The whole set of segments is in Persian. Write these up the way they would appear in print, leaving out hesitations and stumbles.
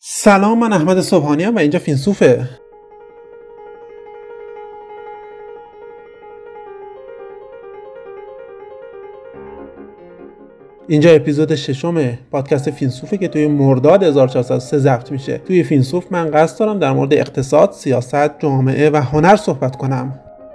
سلام، من احمد صبحانی ام و اینجا فیلسوفه. اینجا اپیزود 6 پادکست فیلسوفه که توی مرداد 1403 ضبط میشه. توی فیلسوف من قصد دارم در مورد اقتصاد، سیاست، جامعه و هنر صحبت کنم.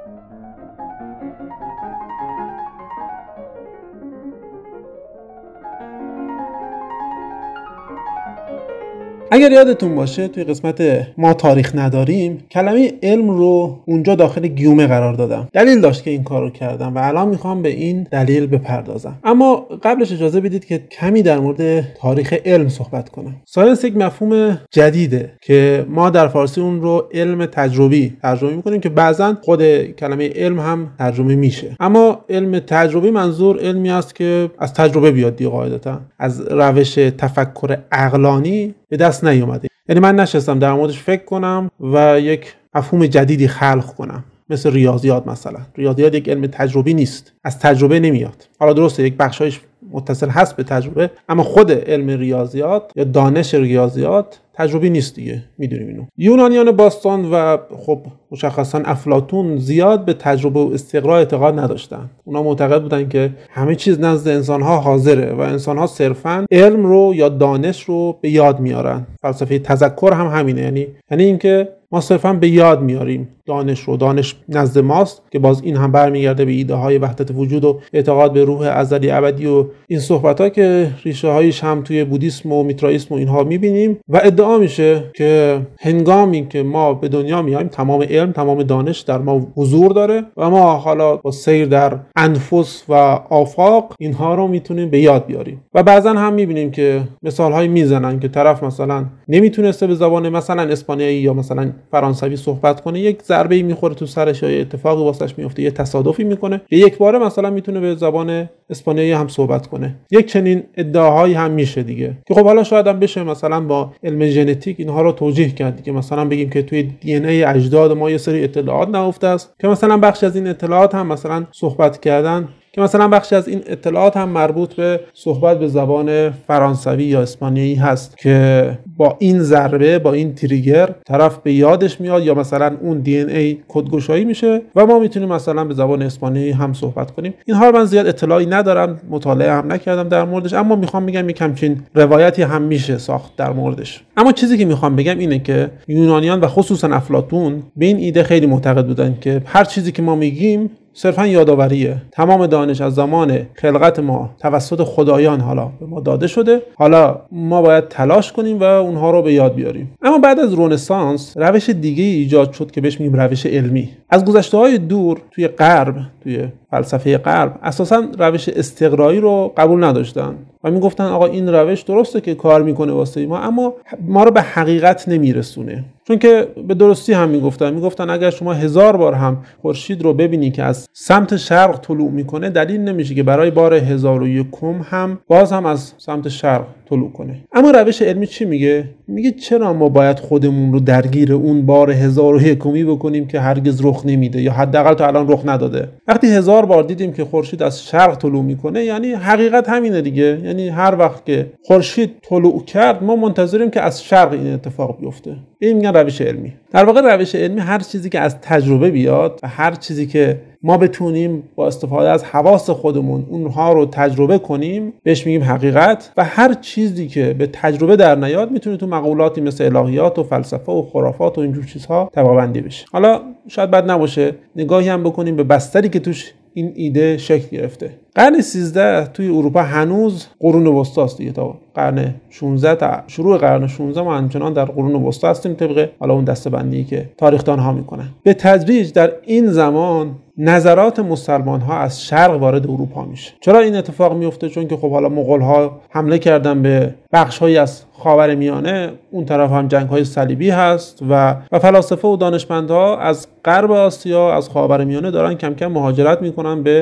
اگر یادتون باشه توی قسمت ما تاریخ نداریم کلمه علم رو اونجا داخل گیومه قرار دادم. دلیل داشت که این کار رو کردم و الان میخوام به این دلیل بپردازم. اما قبلش اجازه بدید که کمی در مورد تاریخ علم صحبت کنم. ساینس یک مفهوم جدیده که ما در فارسی اون رو علم تجربی ترجمه میکنیم که بعضا خود کلمه علم هم ترجمه میشه. اما علم تجربی منظور علمی است که از تجربه بیاد دیگه، قاعدتا از روش تفکر عقلانی به دست نیومده. یعنی من نشستم در موردش فکر کنم و یک مفهوم جدیدی خلق کنم، مثل ریاضیات مثلا. ریاضیات یک علم تجربی نیست، از تجربه نمیاد. حالا درسته یک بخشایش متصل هست به تجربه، اما خود علم ریاضیات یا دانش ریاضیات تجربی نیست دیگه، میدونیم اینو. یونانیان باستان و خب مشخصا افلاطون زیاد به تجربه و استقرا اعتقاد نداشتن. اونا معتقد بودن که همه چیز نزد انسان‌ها حاضره و انسان‌ها صرفاً علم رو یا دانش رو به یاد میارن. فلسفه تذکر هم همینه، یعنی اینکه ما صرفاً به یاد میاریم دانش رو. دانش نزد ماست که باز این هم برمیگرده به ایده های وحدت وجود و اعتقاد به روح ازلی ابدی و این صحبت ها که ریشه هایش هم توی بودیسم و میترائیسم و اینها میبینیم. و ادعا میشه که هنگامی که ما به دنیا میایم تمام علم، تمام دانش در ما حضور داره و ما حالا با سیر در انفس و آفاق اینها رو میتونیم به یاد بیاریم. و بعضا هم میبینیم که مثال های میزنن که طرف مثلا نمیتونسته به زبان مثلا اسپانیایی یا مثلا فرانسوی صحبت کنه، یک ضربه‌ای میخوره تو سرش یا اتفاقی واسش میفته، یه تصادفی میکنه که یک باره مثلا میتونه به زبان اسپانیایی هم صحبت کنه. یک چنین ادعاهایی هم میشه دیگه که خب حالا شاید هم بشه مثلا با علم ژنتیک اینها رو توجیه کرد که مثلا بگیم که توی دی ان ای اجداد ما یه سری اطلاعات نهفته است که مثلا بخشی از این اطلاعات هم مثلا صحبت کردن، که مثلا بخشی از این اطلاعات هم مربوط به صحبت به زبان فرانسوی یا اسپانیایی هست که با این ضربه، با این تریگر طرف به یادش میاد یا مثلا اون دی ان ای کدگشایی میشه و ما میتونیم مثلا به زبان اسپانیایی هم صحبت کنیم. اینها رو من زیاد اطلاعی ندارم، مطالعه هم نکردم در موردش، اما میخوام بگم یک همچین روایتی هم میشه ساخت در موردش. اما چیزی که میخوام بگم اینه که یونانیان و خصوصا افلاطون به این ایده خیلی معتقد بودن که هر چیزی که ما میگیم صرفاً یادآوریه. تمام دانش از زمان خلقت ما توسط خدایان حالا به ما داده شده، حالا ما باید تلاش کنیم و اونها رو به یاد بیاریم. اما بعد از رنسانس روش دیگه ایجاد شد که بهش میگیم روش علمی. از گذشته‌های دور توی غرب، توی فلسفه غرب اساساً روش استقرایی رو قبول نداشتن و میگفتن آقا این روش درسته که کار میکنه واسه ما، اما ما رو به حقیقت نمیرسونه. چون که به درستی هم میگفتن اگر شما 1000 بار هم خورشید رو ببینی که از سمت شرق طلوع میکنه، دلیل نمیشه که برای بار 1001 هم باز هم از سمت شرق طلوع کنه. اما روش علمی چی میگه؟ میگه چرا ما باید خودمون رو درگیر اون بار 1001 بکنیم که هرگز رخ نمیده یا حداقل تا الان رخ نداده. وقتی 1000 بار دیدیم که خورشید از شرق طلوع میکنه، یعنی حقیقت همینه دیگه. یعنی هر وقت که خورشید طلوع کرد ما منتظریم که از شرق این اتفاق بیفته. این میگن روش علمی. در واقع روش علمی هر چیزی که از تجربه بیاد و هر چیزی که ما بتونیم با استفاده از حواس خودمون اونها رو تجربه کنیم بهش میگیم حقیقت، و هر چیزی که به تجربه در نیاد میتونه تو مقولاتی مثل الهیات و فلسفه و خرافات و اینجور چیزها طبقه‌بندی بشه. حالا شاید بد نباشه نگاهی هم بکنیم به بستری که توش این ایده شکل گرفته. قرن 13 توی اروپا هنوز قرون وسطی است دیگه. تا قرن 16 تا شروع قرن 16 ما همچنان در قرون وسطی هستیم طبق حالا اون دسته‌بندی که تاریخ‌دان‌ها میکنن. به تدریج در این زمان نظرات مسلمان‌ها از شرق وارد اروپا میشه. چرا این اتفاق میفته؟ چون که خب حالا مغول‌ها حمله کردن به بخش‌هایی از خاورمیانه، اون طرف هم جنگ‌های صلیبی هست و فلاسفه و دانشمندها از غرب آسیا، از خاورمیانه دارن کم کم مهاجرت میکنن به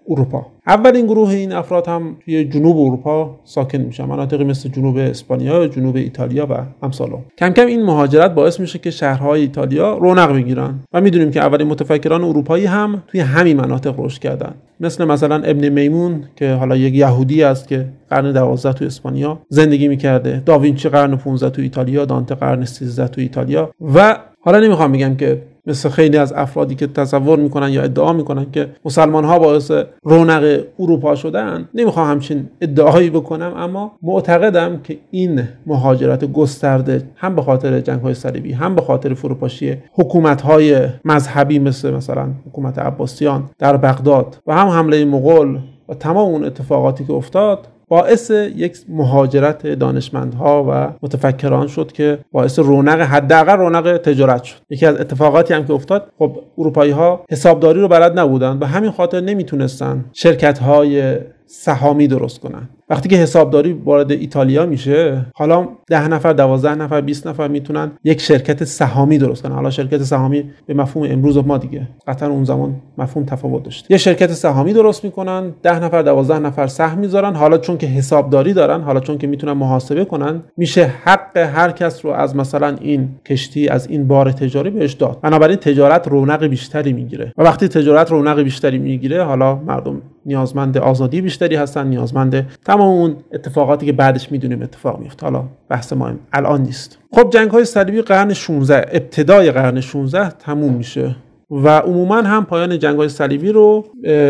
اروپا. اولین گروه این افراد هم توی جنوب اروپا ساکن میشن، مناطقی مثل جنوب اسپانیا، جنوب ایتالیا و امثال. کم کم این مهاجرت باعث میشه که شهرهای ایتالیا رونق بگیرن و میدونیم که اولین متفکران اروپایی هم توی همین مناطق رشد کردن، مثلا ابن میمون که حالا یک یهودی است که قرن 12 تو اسپانیا زندگی میکرده، داوینچی قرن 15 تو ایتالیا، دانته قرن 13 تو ایتالیا. و حالا نمیخوام بگم که مثل خیلی از افرادی که تصور میکنن یا ادعا میکنن که مسلمان ها باعث رونق اروپا شدن، نمیخوام همچین ادعایی بکنم، اما معتقدم که این مهاجرت گسترده هم به خاطر جنگ‌های صلیبی، هم به خاطر فروپاشی حکومت‌های مذهبی مثلا حکومت عباسیان در بغداد و هم حمله مغول و تمام اون اتفاقاتی که افتاد، باعث یک مهاجرت دانشمندها و متفکران شد که باعث رونق، حداقل رونق تجارت شد. یکی از اتفاقاتی هم که افتاد، خب اروپایی‌ها حسابداری رو بلد نبودن، به همین خاطر نمیتونستن شرکت‌های سهامی درست کنن. وقتی که حسابداری وارد ایتالیا میشه، حالا 10 نفر، 12 نفر، 20 نفر میتونن یک شرکت سهامی درست کنن. حالا شرکت سهامی به مفهوم امروز ما دیگه، قطعا اون زمان مفهوم تفاوت داشت. یه شرکت سهامی درست میکنن، 10 نفر، 12 نفر سهم میذارن. حالا چون که حسابداری دارن، حالا چون که میتونن محاسبه کنن، میشه حق هر کس رو از مثلا این کشتی، از این بار تجاری بهش داد. بنابراین تجارت رونق بیشتری میگیره و وقتی تجارت رونق بیشتری میگیره، حالا مردم نیازمند آزادی بیشتری هستن، نیازمند تمام اون اتفاقاتی که بعدش میدونیم اتفاق میفته. حالا بحث ما الان نیست. خب جنگ‌های صلیبی قرن 16، ابتدای قرن 16 تموم میشه و عموما هم پایان جنگ‌های صلیبی رو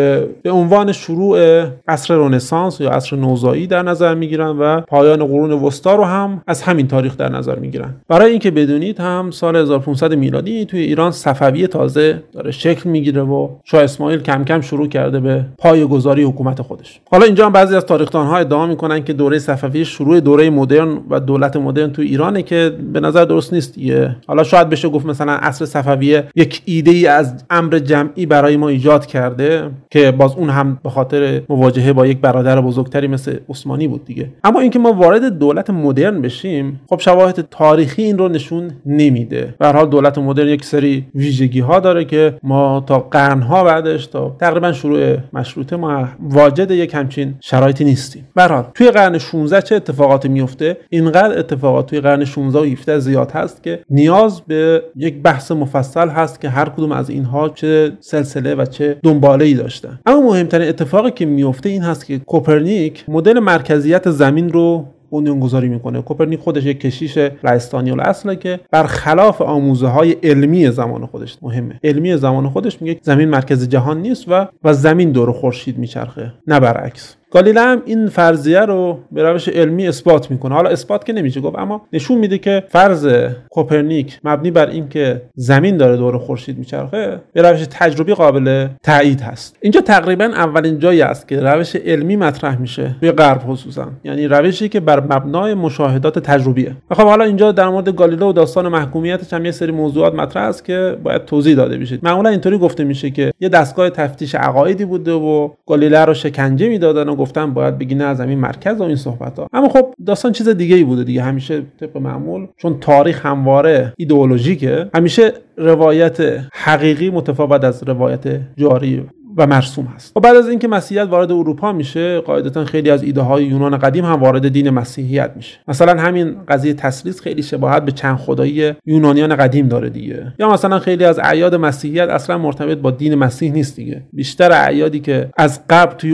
به عنوان شروع عصر رنسانس یا عصر نوزایی در نظر میگیرن و پایان قرون وسطا رو هم از همین تاریخ در نظر میگیرن. برای اینکه بدونید، هم سال 1500 میلادی توی ایران صفویه تازه داره شکل میگیره و شاه اسماعیل کم کم شروع کرده به پایه‌گذاری حکومت خودش. حالا اینجا هم بعضی از تاریخ‌دان‌ها ادعا میکنن که دوره صفویه شروع دوره مدرن و دولت مدرن توی ایرانه، که به نظر درست نیست دیگه. حالا شاید بشه گفت مثلا عصر صفویه یک ایده از امر جمعی برای ما ایجاد کرده که باز اون هم به خاطر مواجهه با یک برادر بزرگتری مثل عثمانی بود دیگه. اما اینکه ما وارد دولت مدرن بشیم، خب شواهد تاریخی این رو نشون نمیده. به هر حال دولت مدرن یک سری ویژگی ها داره که ما تا قرنها بعدش، تا تقریبا شروع مشروطه، ما واجد یک همچین شرایطی نیستیم. به هر حال توی قرن 16 چه اتفاقاتی میفته؟ اینقدر اتفاقات توی قرن 16 و 17 زیاد هست که نیاز به یک بحث مفصل هست که هر کدوم از اینها چه سلسله و چه دنباله‌ای داشتن. اما مهمترین اتفاقی که میفته این هست که کوپرنیک مدل مرکزیت زمین رو بنیانگذاری میکنه. کوپرنیک خودش یک کشیش لهستانی الاصله که برخلاف آموزه‌های علمی زمان خودش، مهمه، علمی زمان خودش میگه زمین مرکز جهان نیست و زمین دور خورشید میچرخه، نه برعکس. گالیله هم این فرضیه رو به روش علمی اثبات میکنه. حالا اثبات که نمیشه گفت، اما نشون میده که فرض کوپرنیک مبنی بر این که زمین داره دور خورشید میچرخه به روش تجربی قابل تایید هست. اینجا تقریبا اولین جایی است که روش علمی مطرح میشه توی غرب خصوصا، یعنی روشی که بر مبنای مشاهدات تجربیه. خب حالا اینجا در مورد گالیله و داستان محکومیتش هم یه سری موضوعات مطرح است که باید توضیح داده بشه. معمولا اینطوری گفته میشه که یه دستگاه تفتیش عقایدی بوده و گالیله رو شکنجه میدادن و گفتن باید بگی نه زمین مرکز و این صحبت‌ها. اما خب داستان چیز دیگه‌ای بوده دیگه. همیشه طبق معمول، چون تاریخ همواره ایدئولوژیکه، همیشه روایت حقیقی متفاوت از روایت جاری و مرسوم هست. و بعد از اینکه مسیحیت وارد اروپا میشه، قاعدتا خیلی از ایده های یونان قدیم هم وارد دین مسیحیت میشه. مثلا همین قضیه تثلیث خیلی شباهت به چند خدایی یونانیان قدیم داره دیگه. یا مثلا خیلی از اعیاد مسیحیت اصلا مرتبط با دین مسیح نیست دیگه. بیشتر اعیادی که از قبل توی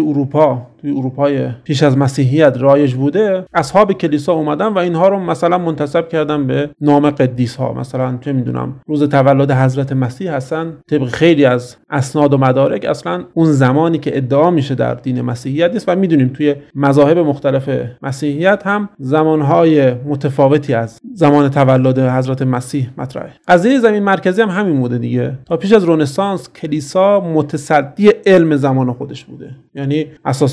اروپای پیش از مسیحیت رایج بوده، اصحاب کلیسا اومدن و اینها رو مثلا منتسب کردن به نام قدیس ها. مثلا چه میدونم روز تولد حضرت مسیح هستن، طبق خیلی از اسناد و مدارک اصلا اون زمانی که ادعا میشه در دین مسیحیت نیست. و میدونیم توی مذاهب مختلف مسیحیت هم زمانهای متفاوتی از زمان تولد حضرت مسیح مطرحه. قضیه زمین مرکزی هم همین بوده دیگه. تا پیش از رنسانس کلیسا متصدی علم زمان خودش بوده، یعنی اساساً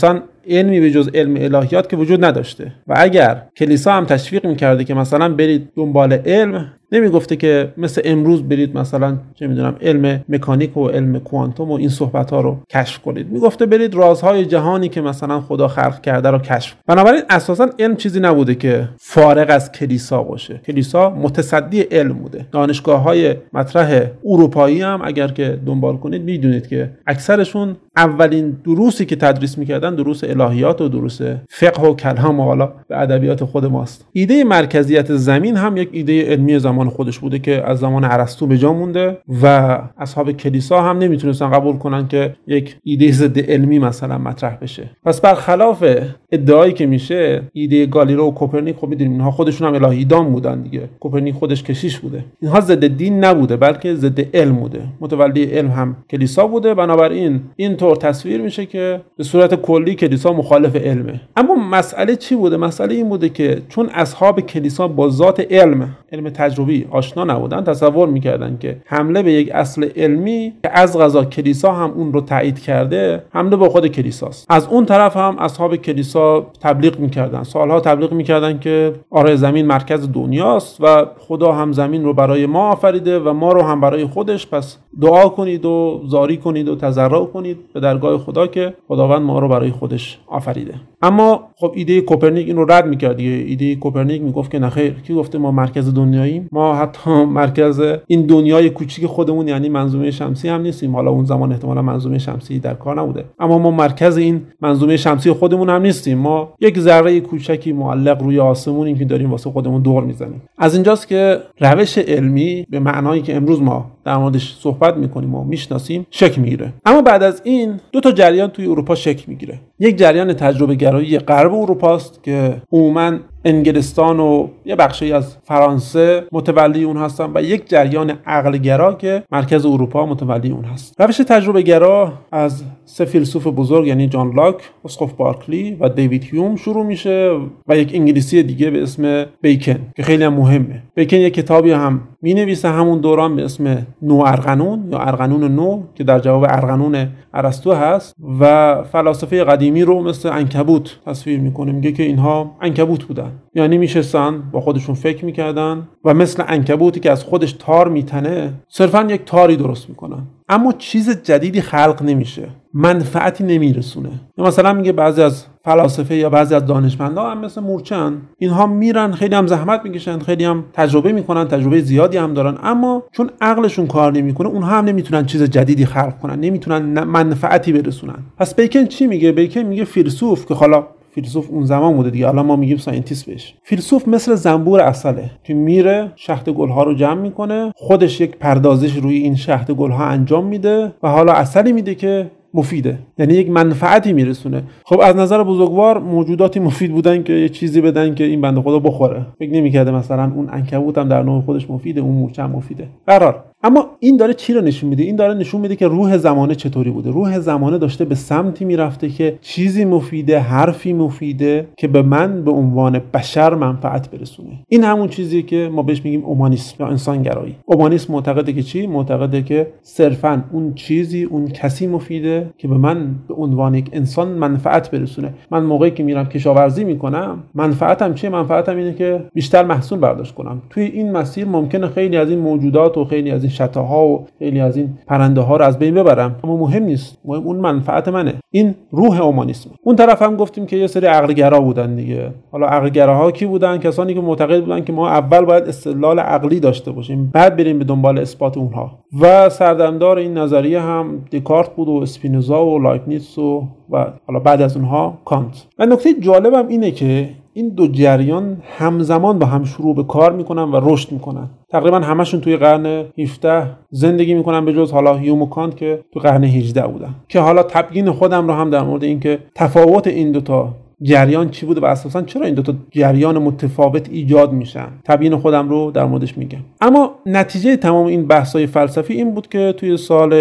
علمی به جز علم الهیات که وجود نداشته و اگر کلیسا هم تشویق میکرده که مثلا برید دنبال علم، نمیگفته که مثل امروز برید مثلا چه میدونم علم مکانیک و علم کوانتوم و این صحبت ها رو کشف کنید، میگفته برید رازهای جهانی که مثلا خدا خلق کرده رو کشف. بنابراین اساسا علم چیزی نبوده که فارغ از کلیسا باشه. کلیسا متصدی علم بوده. دانشگاه‌های مطرح اروپایی هم اگر که دنبال کنید میدونید که اکثرشون اولین دروسی که تدریس میکردن دروس الهیات و دروس فقه و کلام و حالا به ادبیات خود ماست. ایده مرکزیت زمین هم یک ایده علمی زمان خودش بوده که از زمان ارسطو به جا مونده و اصحاب کلیسا هم نمیتونستن قبول کنن که یک ایده ضد علمی مثلا مطرح بشه. پس برخلاف ادعایی که میشه ایده گالیله و کوپرنیک، خب میدونیم اینها خودشون هم الهی دان بودن دیگه. کوپرنیک خودش کشیش بوده. اینها ضد دین نبوده بلکه ضد علم بوده. متولی علم هم کلیسا بوده. بنابراین این طور تصویر میشه که به صورت کلی کلیسا مخالف علمه. اما مسئله چی بوده؟ مسئله این بوده که چون اصحاب کلیسا با ذات علم تجربی آشنا نبودن، تصور میکردن که حمله به یک اصل علمی که از قضا کلیسا هم اون رو تایید کرده، حمله به خود کلیساست. از اون طرف هم اصحاب کلیسا تبلیغ میکردن، سالها تبلیغ میکردن که آره زمین مرکز دنیاست و خدا هم زمین رو برای ما آفریده و ما رو هم برای خودش، پس دعا کنید و زاری کنید و تضرع کنید به درگاه خدا که خداوند ما رو برای خودش آفریده. اما خب ایده کوپرنیک این رو رد میکرد. ایده کوپرنیک میگفت که نخیر، کی گفته ما مرکز دنیاییم؟ ما حتی مرکز این دنیای کوچیک خودمون یعنی منظومه شمسی هم نیستیم. حالا اون زمان احتمالاً منظومه شمسی در کار نبوده، اما ما مرکز این منظومه شمسی خودمون هم نیستیم. ما یک ذره کوچکی معلق روی آسمونیم که داریم واسه خودمون دور میزنیم. از اینجاست که روش علمی به معنایی که امروز ما در موردش صحبت میکنیم و میشناسیم شکل میگیره. اما بعد از این دو تا جریان توی اروپا شکل میگیره. یک جریان تجربه گرایی غرب اروپا است که عموماً انگلستان و یه بخشی از فرانسه متولی اون هستن و یک جریان عقل گرا که مرکز اروپا متولی اون هست. روش تجربه گرا از سه فیلسوف بزرگ یعنی جان لاک، اسقف بارکلی و دیوید هیوم شروع میشه و یک انگلیسی دیگه به اسم بیکن که خیلی هم مهمه. بیکن یک کتابی هم مینویسه همون دوران به اسم نو ارغنون یا ارغنون نو که در جواب ارغنون ارسطو هست و فلاسفه قدیمی رو مثل عنکبوت تصویر میکنه. میگه که اینها عنکبوت بودن، یعنی میشستن با خودشون فکر میکردن و مثل عنکبوتی که از خودش تار میتنه صرفا یک تاری درست میکنن، اما چیز جدیدی خلق نمیشه، منفعتی نمیرسونه. مثلا میگه بعضی از فلاسفه یا بعضی از دانشمندا هم مثل مورچن، اینها میرن خیلی هم زحمت میکشن، خیلی هم تجربه میکنن، تجربه زیادی هم دارن، اما چون عقلشون کار نمیکنه اونها هم نمیتونن چیز جدیدی خلق کنن، نمیتونن منفعتی برسونن. پس بیکن چی میگه؟ بیکن میگه فیلسوف، که حالا فیلسوف اون زمان بوده دیگه، الان ما میگیم ساینتیست بهش، فیلسوف مثل زنبور عسله که میره شهد گلها رو جمع میکنه، خودش یک پردازش روی این شهد گلها انجام میده و حالا عسلی میده که مفیده، یعنی یک منفعتی میرسونه. خب از نظر بزرگوار موجوداتی مفید بودن که یه چیزی بدن که این بنده خدا بخوره. فکر نمی‌کرده مثلا اون عنکبوت هم در نوع خودش مفیده، اون مورچه هم مفیده. قرار. اما این داره چی رو نشون میده؟ این داره نشون میده که روح زمانه چطوری بوده. روح زمانه داشته به سمتی میرفته که چیزی مفیده، حرفی مفیده که به من به عنوان بشر منفعت برسونه. این همون چیزیه که ما بهش میگیم اومانیسم یا انسانگرایی. اومانیسم معتقده که چی؟ معتقده که صرفاً اون چیزی، اون کسی مفیده که به من به عنوان یک انسان منفعت برسونه. من موقعی که میرم کشاورزی میکنم، منفعتم چیه؟ منفعتم اینه که بیشتر محصول برداشت کنم. توی این مسیر ممکنه خیلی از این موجودات و خیلی از این شتاها و خیلی از این پرنده ها رو از بین ببرم، اما مهم نیست، مهم اون منفعت منه. این روح اومانیسم. اون طرف هم گفتیم که یه سری عقلگرا بودن دیگه. حالا عقلگراها کی بودن؟ کسانی که معتقد بودن که ما اول باید استدلال عقلی داشته باشیم، بعد بریم به دنبال اثبات اونها. و سردمدار این نظریه هم دکارت بود و اسپینوزا و لایبنیتس و حالا بعد از اونها کانت. و نکته جالبم اینه که این دو جریان همزمان با هم شروع به کار میکنن و رشد میکنن. تقریبا همشون توی قرن 17 زندگی میکنن به جز حالا هیوم و کانت که تو قرن 18 بودن. که حالا تبیین خودم رو هم در مورد اینکه تفاوت این دوتا جریان چی بوده و اساسا چرا این دوتا جریان متفاوت ایجاد میشن، تبیین خودم رو در موردش میگم. اما نتیجه تمام این بحث‌های فلسفی این بود که توی سال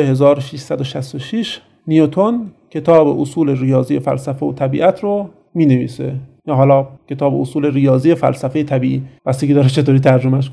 1666 نیوتن کتاب اصول ریاضی فلسفه و طبیعت رو مینویسه، یا حالا کتاب اصول ریاضی فلسفه طبیعی، بستگی داره چطوری ترجمهش کنیم.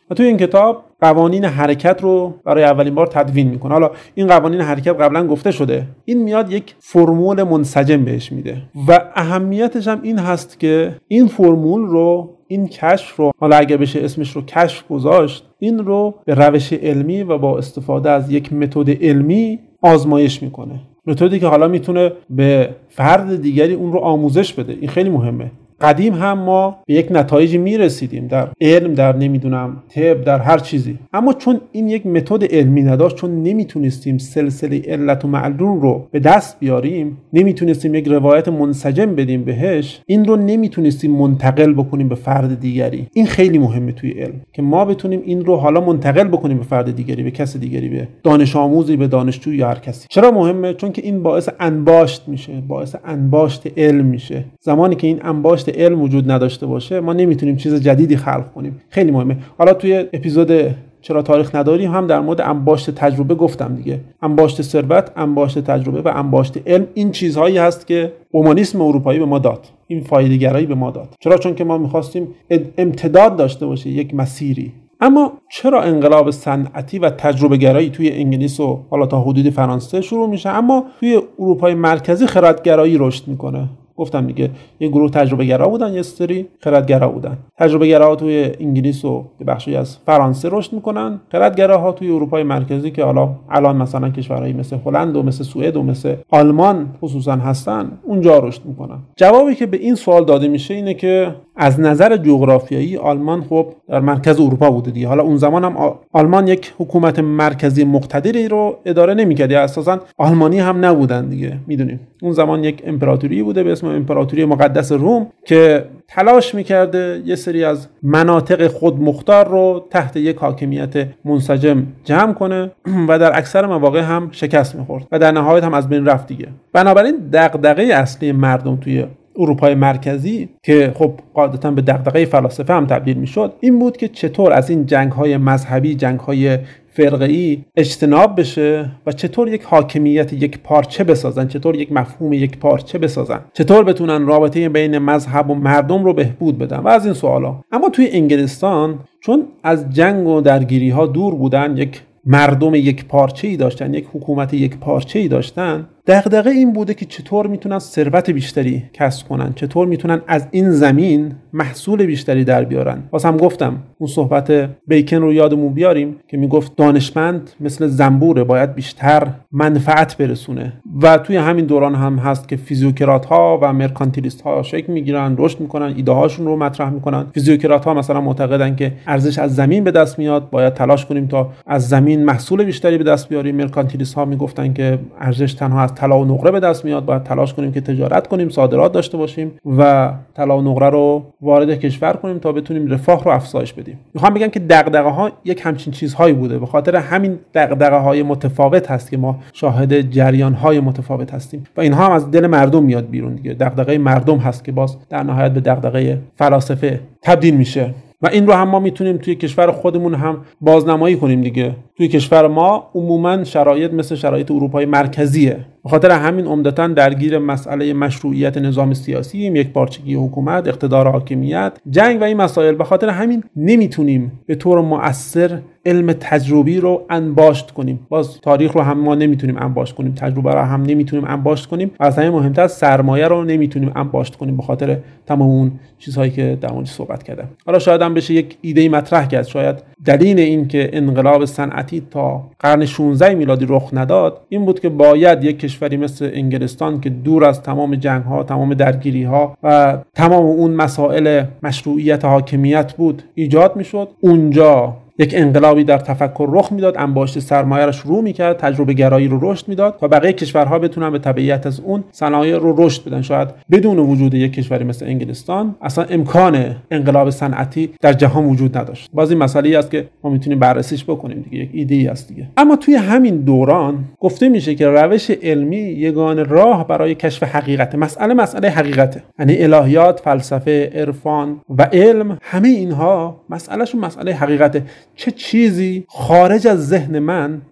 و توی این کتاب قوانین حرکت رو برای اولین بار تدوین میکنه. حالا این قوانین حرکت قبلا گفته شده، این میاد یک فرمول منسجم بهش میده و اهمیتش هم این هست که این فرمول رو، این کشف رو، حالا اگه بشه اسمش رو کشف گذاشت، این رو به روش علمی و با استفاده از یک متد علمی آزمایش میکنه. متدی که حالا میتونه به فرد دیگری اون رو آموزش بده. این خیلی مهمه. قدیم هم ما به یک نتایجی میرسیدیم در علم، در نمیدونم طب، در هر چیزی، اما چون این یک متد علمی نداشت، چون نمیتونستیم سلسله علت و معلول رو به دست بیاریم، نمیتونستیم یک روایت منسجم بدیم بهش، این رو نمیتونستیم منتقل بکنیم به فرد دیگری. این خیلی مهمه توی علم که ما بتونیم این رو حالا منتقل بکنیم به فرد دیگری، به کس دیگری، به دانش آموزی، به دانشجوی یا هر کسی. چرا مهمه؟ چون که این باعث انباشت میشه، باعث انباشت علم میشه. زمانی که این انباشت علم وجود نداشته باشه، ما نمیتونیم چیز جدیدی خلق کنیم. خیلی مهمه. حالا توی اپیزود چرا تاریخ نداریم هم در مورد انباشت تجربه گفتم دیگه. انباشت ثروت، انباشت تجربه و انباشت علم، این چیزهایی هست که اومانیسم اروپایی به ما داد. این فایده‌گرایی به ما داد. چرا؟ چون که ما می‌خواستیم امتداد داشته باشه، یک مسیری. اما چرا انقلاب صنعتی و تجربه گرایی توی انگلیس و حالا تا حدود فرانسه شروع میشه، اما توی اروپای مرکزی خردگرایی رشد میکنه؟ گفتم دیگه یه گروه تجربه گرا بودن، یه سری خردگرا بودن. تجربه گراها توی انگلیس و بخشی از فرانسه رشد میکنن، خردگراها توی اروپای مرکزی که حالا الان مثلا کشورهایی مثل هلند و مثل سوئد و مثل آلمان خصوصا هستن، اونجا رشد میکنن. جوابی که به این سوال داده میشه اینه که از نظر جغرافیایی آلمان خب در مرکز اروپا بوده دیگه. حالا اون زمان هم آلمان یک حکومت مرکزی مقتدری رو اداره نمی‌کرد، اساسا آلمانی هم نبودن دیگه. میدونیم اون زمان یک امپراتوری بوده به اسم امپراتوری مقدس روم که تلاش می‌کرده یه سری از مناطق خود مختار رو تحت یک حاکمیت منسجم جمع کنه و در اکثر مواقع هم شکست می‌خورد و در نهایت هم از بین رفت دیگه. بنابراین دغدغه اصلی مردم توی اروپای مرکزی که خب قاعدتاً به دغدغه فلاسفه هم تبدیل میشد، این بود که چطور از این جنگ‌های مذهبی، جنگ‌های فرقه‌ای اجتناب بشه و چطور یک حاکمیت یک پارچه بسازن، چطور یک مفهوم یک پارچه بسازن، چطور بتونن رابطه بین مذهب و مردم رو بهبود بدن و از این سوالا. اما توی انگلستان چون از جنگ و درگیری‌ها دور بودن، یک مردم یک پارچه‌ای داشتن، یک حکومت یک پارچه‌ای داشتن، دغدغه این بوده که چطور میتونن ثروت بیشتری کسب کنن، چطور میتونن از این زمین محصول بیشتری در بیارن. واسه هم گفتم اون صحبت بیکن رو یادمون بیاریم که میگفت دانشمند مثل زنبوره، باید بیشتر منفعت برسونه و توی همین دوران هم هست که فیزیوکرات ها و مرکانتیلیست ها شکل میگیرن، رشد میکنن، ایده هاشون رو مطرح میکنن. فیزیوکرات ها مثلا معتقدن که ارزش از زمین به دست میاد، باید تلاش کنیم تا از زمین محصول بیشتری به دست بیاریم. مرکانتیلیست ها میگفتن که ارزش تنها از طلا و نقره به دست میاد، باید تلاش کنیم که تجارت کنیم، صادرات داشته باشیم و طلا و نقره رو وارد کشور کنیم تا بتونیم رفاه رو افزایش بدیم. میخوام بگم که دغدغه ها یک همچین چیزهایی بوده. به خاطر همین دغدغه های متفاوت هست که ما شاهد جریان های متفاوت هستیم و اینها هم از دل مردم میاد بیرون دیگه. دغدغه مردم هست که باز در نهایت به دغدغه فلاسفه تبدیل میشه و این رو هم ما میتونیم توی کشور خودمون هم بازنمایی کنیم دیگه. توی کشور ما عموما شرایط مثل شرایط اروپای مرکزیه. به خاطر همین عمدتاً درگیر مسئله مشروعیت نظام سیاسی، یک پارچگی حکومت، اقتدار حاکمیت، جنگ و این مسائل. به خاطر همین نمیتونیم به طور مؤثر علم تجربی رو انباشت کنیم. باز تاریخ رو هم ما نمیتونیم انباشت کنیم، تجربه رو هم نمیتونیم انباشت کنیم، از همه مهمتر سرمایه رو نمیتونیم انباشت کنیم به خاطر تمام اون چیزهایی که در موردش صحبت کردم. حالا شاید هم بشه یک ایده مطرح کرد، شاید دلیل این که انقلاب صنعتی تا قرن 16 میلادی رخ نداد این بود که باید یک کشوری مثل انگلستان که دور از تمام جنگ‌ها، تمام درگیری‌ها و تمام اون مسائل مشروعیت حاکمیت بود ایجاد میشد. اونجا یک انقلابی در تفکر رخ میداد، انباشت سرمایه رو شروع میکرد، تجربه گرایی رو رشد میداد تا بقیه کشورها بتونن به تبعیت از اون صنایع رو رشد بدن. شاید بدون وجود یک کشوری مثل انگلستان اصلا امکان انقلاب صنعتی در جهان وجود نداشت. باز این مسئله‌ای است که ما میتونیم بررسیش بکنیم دیگه، یک ایده‌ای است دیگه. اما توی همین دوران گفته میشه که روش علمی یگانه راه برای کشف حقیقت، مسئله حقیقته. یعنی الهیات، فلسفه، عرفان و علم، همه اینها مسئلهشون مسئله حقیقته. چه چیزی خارج از ذهن من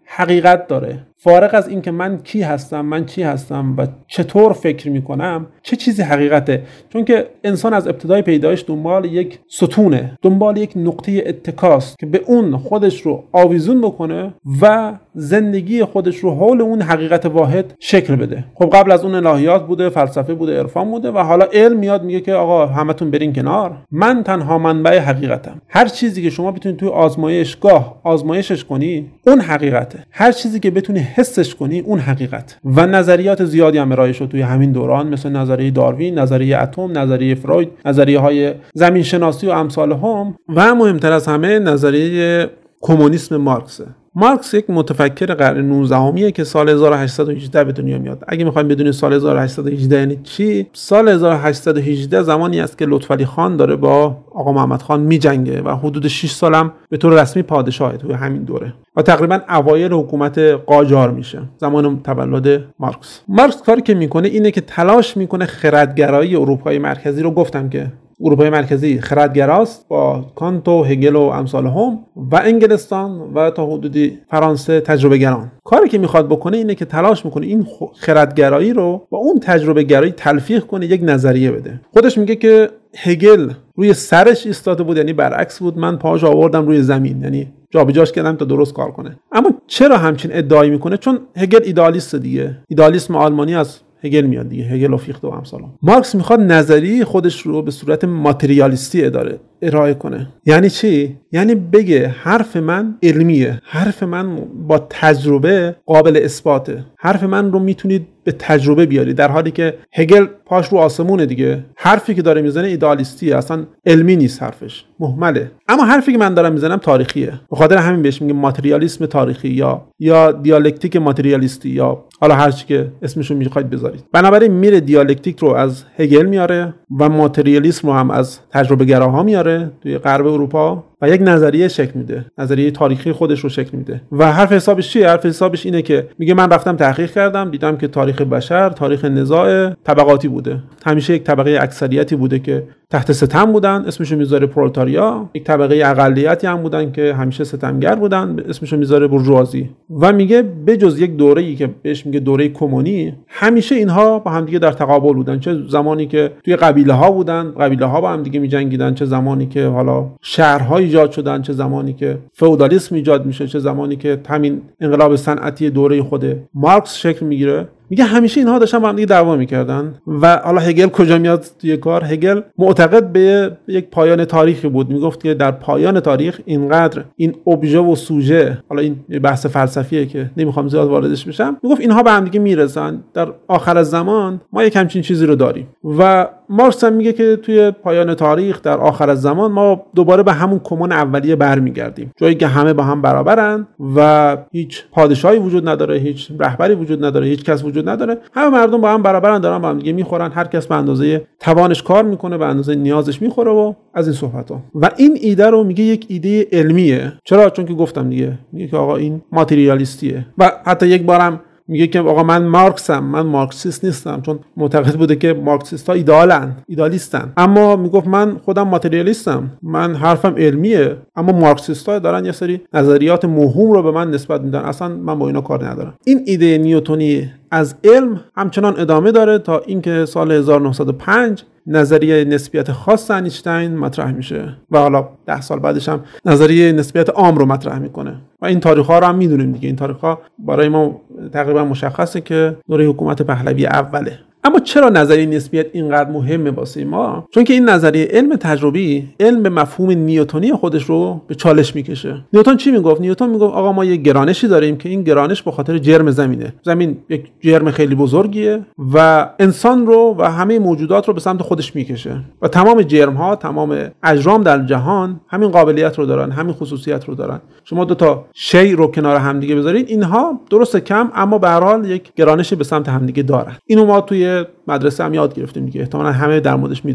حقیقت داره. فارغ از این که من کی هستم، من چی هستم و چطور فکر میکنم، چه چیزی حقیقته. چون که انسان از ابتدای پیدایش دنبال یک ستونه، دنبال یک نقطه اتکاست که به اون خودش رو آویزون بکنه و زندگی خودش رو حول اون حقیقت واحد شکل بده. خب قبل از اون الهیات بوده، فلسفه بوده، عرفان بوده و حالا علم میاد میگه که آقا همتون برین کنار، من تنها منبع حقیقتم. هر چیزی که شما بتونید توی آزمایشگاه آزمایشش کنی اون حقیقته. هر چیزی که بتونی حسش کنی اون حقیقت. و نظریات زیادی هم ارائه شد توی همین دوران، مثل نظریه داروین، نظریه اتم، نظریه فروید، نظریه های زمین شناسی و امثال هم، و مهمتر از همه نظریه کمونیسم مارکس. مارکس یک متفکر قرن 19 که سال 1818 به دنیا میاد. اگه میخوایم بدونید سال 1818 یعنی چی، سال 1818 زمانی است که لطفعلی خان داره با آقا محمد خان میجنگه و حدود 6 سالم به طور رسمی پادشاهه توی همین دوره و تقریبا اوایل حکومت قاجار میشه، زمان تولد مارکس. مارکس کاری که میکنه اینه که تلاش میکنه خردگرایی اروپای مرکزی رو، گفتم که اروپای مرکزی خردگراست با کانت و هگل و امثال هم، و انگلستان و تا حدودی فرانسه تجربه گران. کاری که میخواد بکنه اینه که تلاش میکنه این خردگرایی رو با اون تجربه گرایی تلفیق کنه، یک نظریه بده. خودش میگه که هگل روی سرش ایستاده بود، یعنی برعکس بود، من پاهاش آوردم روی زمین، یعنی جابجاش کردم تا درست کار کنه. اما چرا همچین ادعایی میکنه؟ چون هگل ایدئالیست دیگه، ایدئالیسم آلمانی از هگل میاد دیگه، هگل و فیخته و امثال. مارکس میخواد نظریه خودش رو به صورت ماتریالیستی ارائه کنه. یعنی چی؟ یعنی بگه حرف من علمیه، حرف من با تجربه قابل اثباته، حرف من رو میتونید به تجربه بیاری، در حالی که هگل پاش رو آسمونه دیگه، حرفی که داره میزنه ایدئالیستیه، اصلا علمی نیست، حرفش مهمله. اما حرفی که من دارم میزنم تاریخیه، به خاطر همین بهش میگه ماتریالیسم تاریخی یا دیالکتیک ماتریالیستی، یا حالا هر چی که اسمشو میخواید بذارید. بنابراین میره دیالکتیک رو از هگل میاره و ماتریالیسم رو هم از تجربه گراها میاره توی غرب اروپا و یک نظریه شکل میده، نظریه تاریخی خودش رو شکل میده. و حرف حسابش چیه؟ حرف حسابش اینه که میگه من رفتم تحقیق کردم، دیدم که تاریخ بشر تاریخ نزاع طبقاتی بوده. همیشه یک طبقه اکثریتی بوده که تحت ستم بودن، اسمشو میذاره پرولتاریا. یک طبقه اقلیتی هم بودن که همیشه ستمگر بودن، اسمشو میذاره بورژوازی. و میگه بجز یک دوره‌ای که بهش میگه دوره کمونی، همیشه اینها با هم دیگه در تقابل بودن. چه زمانی که توی قبیله ها بودن، قبیله ها با هم دیگه میجنگیدن، چه زمانی که حالا شهرها ایجاد شدن، چه زمانی که فئودالیسم ایجاد میشه، چه زمانی که همین انقلاب صنعتی دوره خود مارکس شکل میگیره. میگه همیشه اینها داشتن با هم دیگه دعوا میکردن. و حالا هگل کجا میاد توی کار؟ هگل معتقد به یک پایان تاریخی بود. میگفت که در پایان تاریخ اینقدر این ابژه و سوژه، حالا این بحث فلسفیه که نمیخوام زیاد واردش بشم، میگفت اینها به هم دیگه میرسن، در آخر زمان ما یک همچین چیزی رو داریم. و مارکس هم میگه که توی پایان تاریخ در آخر زمان ما دوباره به همون کمون اولیه برمیگردیم، جایی که همه با هم برابرن و هیچ پادشاهی وجود نداره، هیچ رهبری وجود نداره، هیچ کس وجود نداره، همه مردم با هم برابرن، دارن با هم دیگه میخورن، هر کس به اندازه توانش کار میکنه، به اندازه نیازش میخوره و از این صحبت‌ها. و این ایده رو میگه یک ایده علمیه. چرا؟ چون که گفتم دیگه، میگه که آقا این ماتریالیستیه. و حتی یک بارم میگه که آقا من مارکسم، من مارکسیست نیستم، چون معتقد بوده که مارکسیست‌ها ایدئالیستن. اما میگفت من خودم ماتریالیستم، من حرفم علمیه، اما مارکسیست‌ها دارن یه سری نظریات موهوم رو به من نسبت میدن، اصلا من با اینا کار ندارم. این ایده نیوتنی از علم همچنان ادامه داره تا اینکه سال 1905 نظریه نسبیت خاص اینشتین مطرح میشه و حالا 10 سال بعدش هم نظریه نسبیت عام رو مطرح میکنه. و این تاریخ‌ها رو هم میدونیم دیگه، این تاریخ‌ها برای ما تقریبا مشخصه که دوره حکومت پهلوی اوله. اما چرا نظریه نسبیت اینقدر مهمه واسه ما؟ چون که این نظریه علم تجربی، علم به مفهوم نیوتنی خودش رو به چالش میکشه. نیوتن چی میگفت؟ نیوتن میگفت آقا ما یه گرانشی داریم که این گرانش به خاطر جرم زمینه. زمین یک جرم خیلی بزرگیه و انسان رو و همه موجودات رو به سمت خودش میکشه و تمام جرم ها، تمام اجرام در جهان همین قابلیت رو دارن، همین خصوصیت رو دارن. شما دو تا شی رو کنار هم دیگه بذارید، اینها درست کم اما به هر حال یک گرانشی به سمت هم دیگه دارن. اینو ما توی مدرسه هم یاد گرفتیم دیگه، احتمالاً همه در موردش میدونن. اما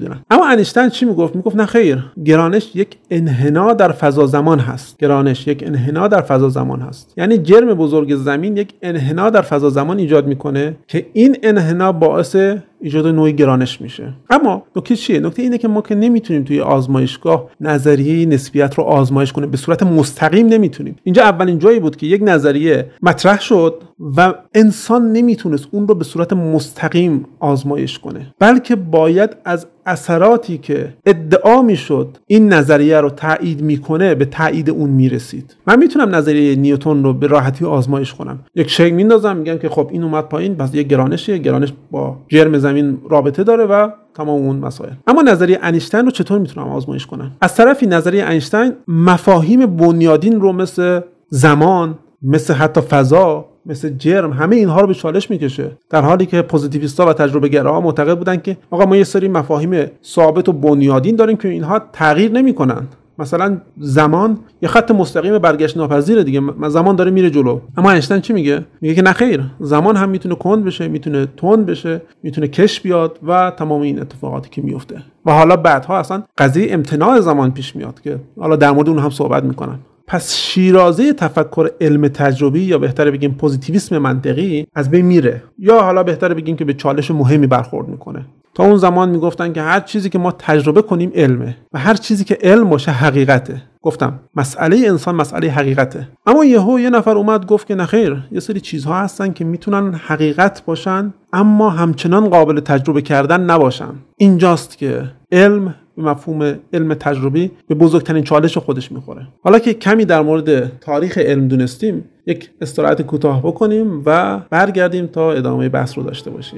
اما انیشتین چی میگفت نه خیر، گرانش یک انحنا در فضا زمان هست. گرانش یک انحنا در فضا زمان هست، یعنی جرم بزرگ زمین یک انحنا در فضا زمان ایجاد میکنه که این انحنا باعث ایجاد نوعی گرانش میشه. اما نکته چیه؟ نکته اینه که ما که نمیتونیم توی آزمایشگاه نظریه نسبیت رو آزمایش کنیم، به صورت مستقیم نمیتونیم. اینجا اولین جایی بود که یک نظریه مطرح شد و انسان نمیتونست اون رو به صورت مستقیم آزمایش کنه، بلکه باید از اثراتی که ادعا میشد این نظریه رو تایید میکنه به تایید اون میرسید. من میتونم نظریه نیوتن رو به راحتی آزمایش کنم، یک شی میندازم میگم که خب این اومد پایین، پس یک گرانشه، گرانش با جرم زمین رابطه داره و تمام اون مسائل. اما نظریه انیشتین رو چطور میتونم آزمایش کنم؟ از طرفی نظریه انیشتین مفاهیم بنیادین رو مثل زمان، مثل حتی فضا، مثل جرم، همه اینها رو به چالش میکشه، در حالی که پوزیتیویست‌ها و تجربه گراها معتقد بودن که آقا ما یه سری مفاهیم ثابت و بنیادین داریم که اینها تغییر نمیکنن. مثلا زمان یه خط مستقیم برگشت ناپذیره دیگه، زمان داره میره جلو. اما انیشتین چی میگه که نه خیر، زمان هم میتونه کند بشه، میتونه تند بشه، میتونه کش بیاد و تمام این اتفاقاتی که میفته. و حالا بعدها اصلا قضیه امتناع زمان پیش میاد که حالا در مورد اون هم صحبت میکنن. پس شیرازه تفکر علم تجربی، یا بهتره بگیم پوزیتیویسم منطقی، از بین میره، یا حالا بهتره بگیم که به چالش مهمی برخورد میکنه. تا اون زمان میگفتن که هر چیزی که ما تجربه کنیم علمه و هر چیزی که علم باشه حقیقته. گفتم مسئله انسان مسئله حقیقته. اما یه نفر اومد گفت که نخیر، یه سری چیزها هستن که میتونن حقیقت باشن اما همچنان قابل تجربه کردن نباشن. اینجاست که علم به مفهوم علم تجربی به بزرگترین چالش خودش میخوره. حالا که کمی در مورد تاریخ علم دونستیم، یک استراحت کوتاه بکنیم و برگردیم تا ادامه بحث رو داشته باشیم.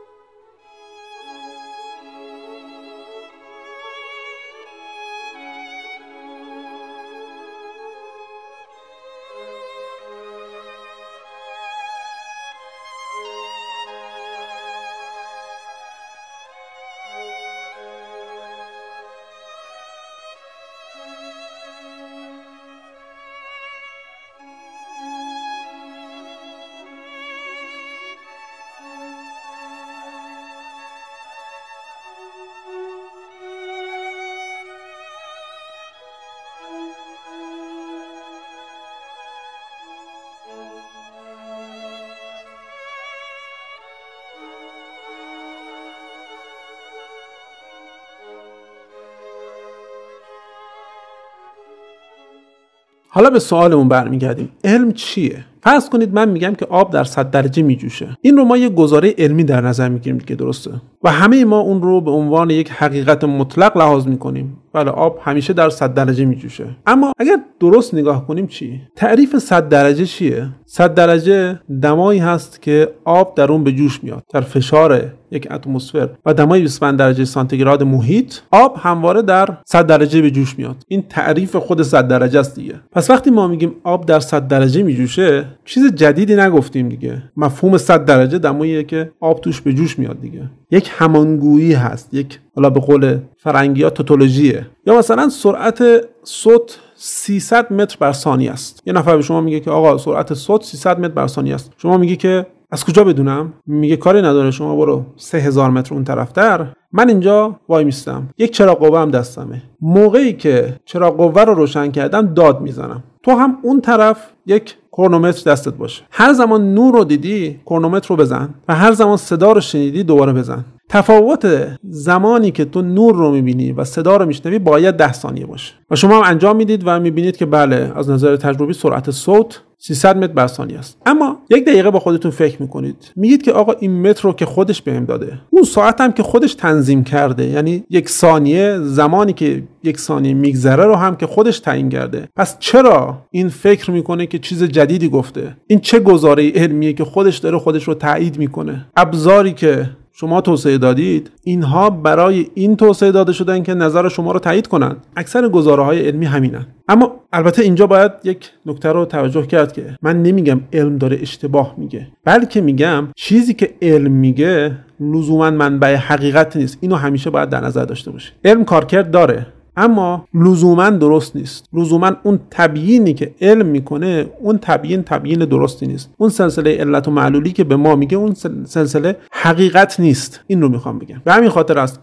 حالا به سوالمون برمیگردیم، علم چیه؟ فرض کنید من میگم که آب در 100 درجه میجوشه. این رو ما یک گزاره علمی در نظر میگیریم دیگه، درسته؟ و همه ما اون رو به عنوان یک حقیقت مطلق لحاظ میکنیم. بله، آب همیشه در 100 درجه میجوشه. اما اگر درست نگاه کنیم چی؟ تعریف 100 درجه چیه؟ 100 درجه دمایی هست که آب در اون به جوش میاد. در فشار یک اتمسفر و دمای 25 درجه سانتیگراد محیط، آب همواره در 100 درجه به جوش میاد. این تعریف خود 100 درجه است دیگه. پس وقتی ما میگیم آب در 100 درجه میجوشه، چیز جدیدی نگفتیم دیگه. مفهوم 100 درجه دماییه که آب توش به جوش میاد دیگه. یک همانگویی هست، یک حالا به قول فرنگی‌ها توتولوژیه. یا مثلا سرعت صوت 300 متر بر ثانیه است. یه نفر به شما میگه که آقا سرعت صوت 300 متر بر ثانیه است. شما میگی که از کجا بدونم؟ میگه کاری نداره، شما برو 3000 متر اون طرفتر، من اینجا وای میستم، یک چراغ قوه هم دستمه. موقعی که چراغ قوه رو روشن کردم داد میزنم، تو هم اون طرف یک کرونومتر دستت باشه. هر زمان نور رو دیدی کرونومتر رو بزن و هر زمان صدا رو شنیدی دوباره بزن. تفاوت زمانی که تو نور رو میبینی و صدا رو میشنوی باید 10 ثانیه باشه. و شما هم انجام میدید و میبینید که بله، از نظر تجربی سرعت صوت 300 متر بر ثانیه است. اما یک دقیقه با خودتون فکر میکنید، میگید که آقا این متر رو که خودش بهم داده، اون ساعت هم که خودش تنظیم کرده، یعنی یک ثانیه، زمانی که یک ثانیه میگذره رو هم که خودش تعیین کرده، پس چرا این فکر میکنه که چیز جدیدی گفته؟ این چه گزاره علمیه که خودش داره خودش رو تایید میکنه؟ ابزاری که شما توسعه دادید، اینها برای این توسعه داده شدن که نظر شما رو تایید کنن. اکثر گزاره‌های علمی همینن. اما البته اینجا باید یک نکته رو توجه کرد که من نمیگم علم داره اشتباه میگه، بلکه میگم چیزی که علم میگه لزوما منبع حقیقت نیست. اینو همیشه باید در نظر داشته باشید. علم کارکرد داره، اما لزوما درست نیست. لزوما اون تبیینی که علم میکنه، اون تبیین درستی نیست. اون سلسله علت و معلولی که به ما میگه، اون سلسله حقیقت نیست. این رو میخوام بگم. به همین خاطر است که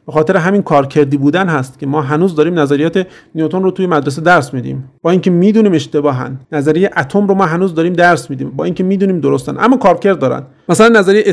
به خاطر همین کارکردی بودن هست که ما هنوز داریم نظریات نیوتن رو توی مدرسه درس میدیم، با اینکه میدونیم اشتباهن. نظریه اتم رو ما هنوز داریم درس میدیم، با اینکه میدونیم درستن، اما کارکرد دارن. مثلا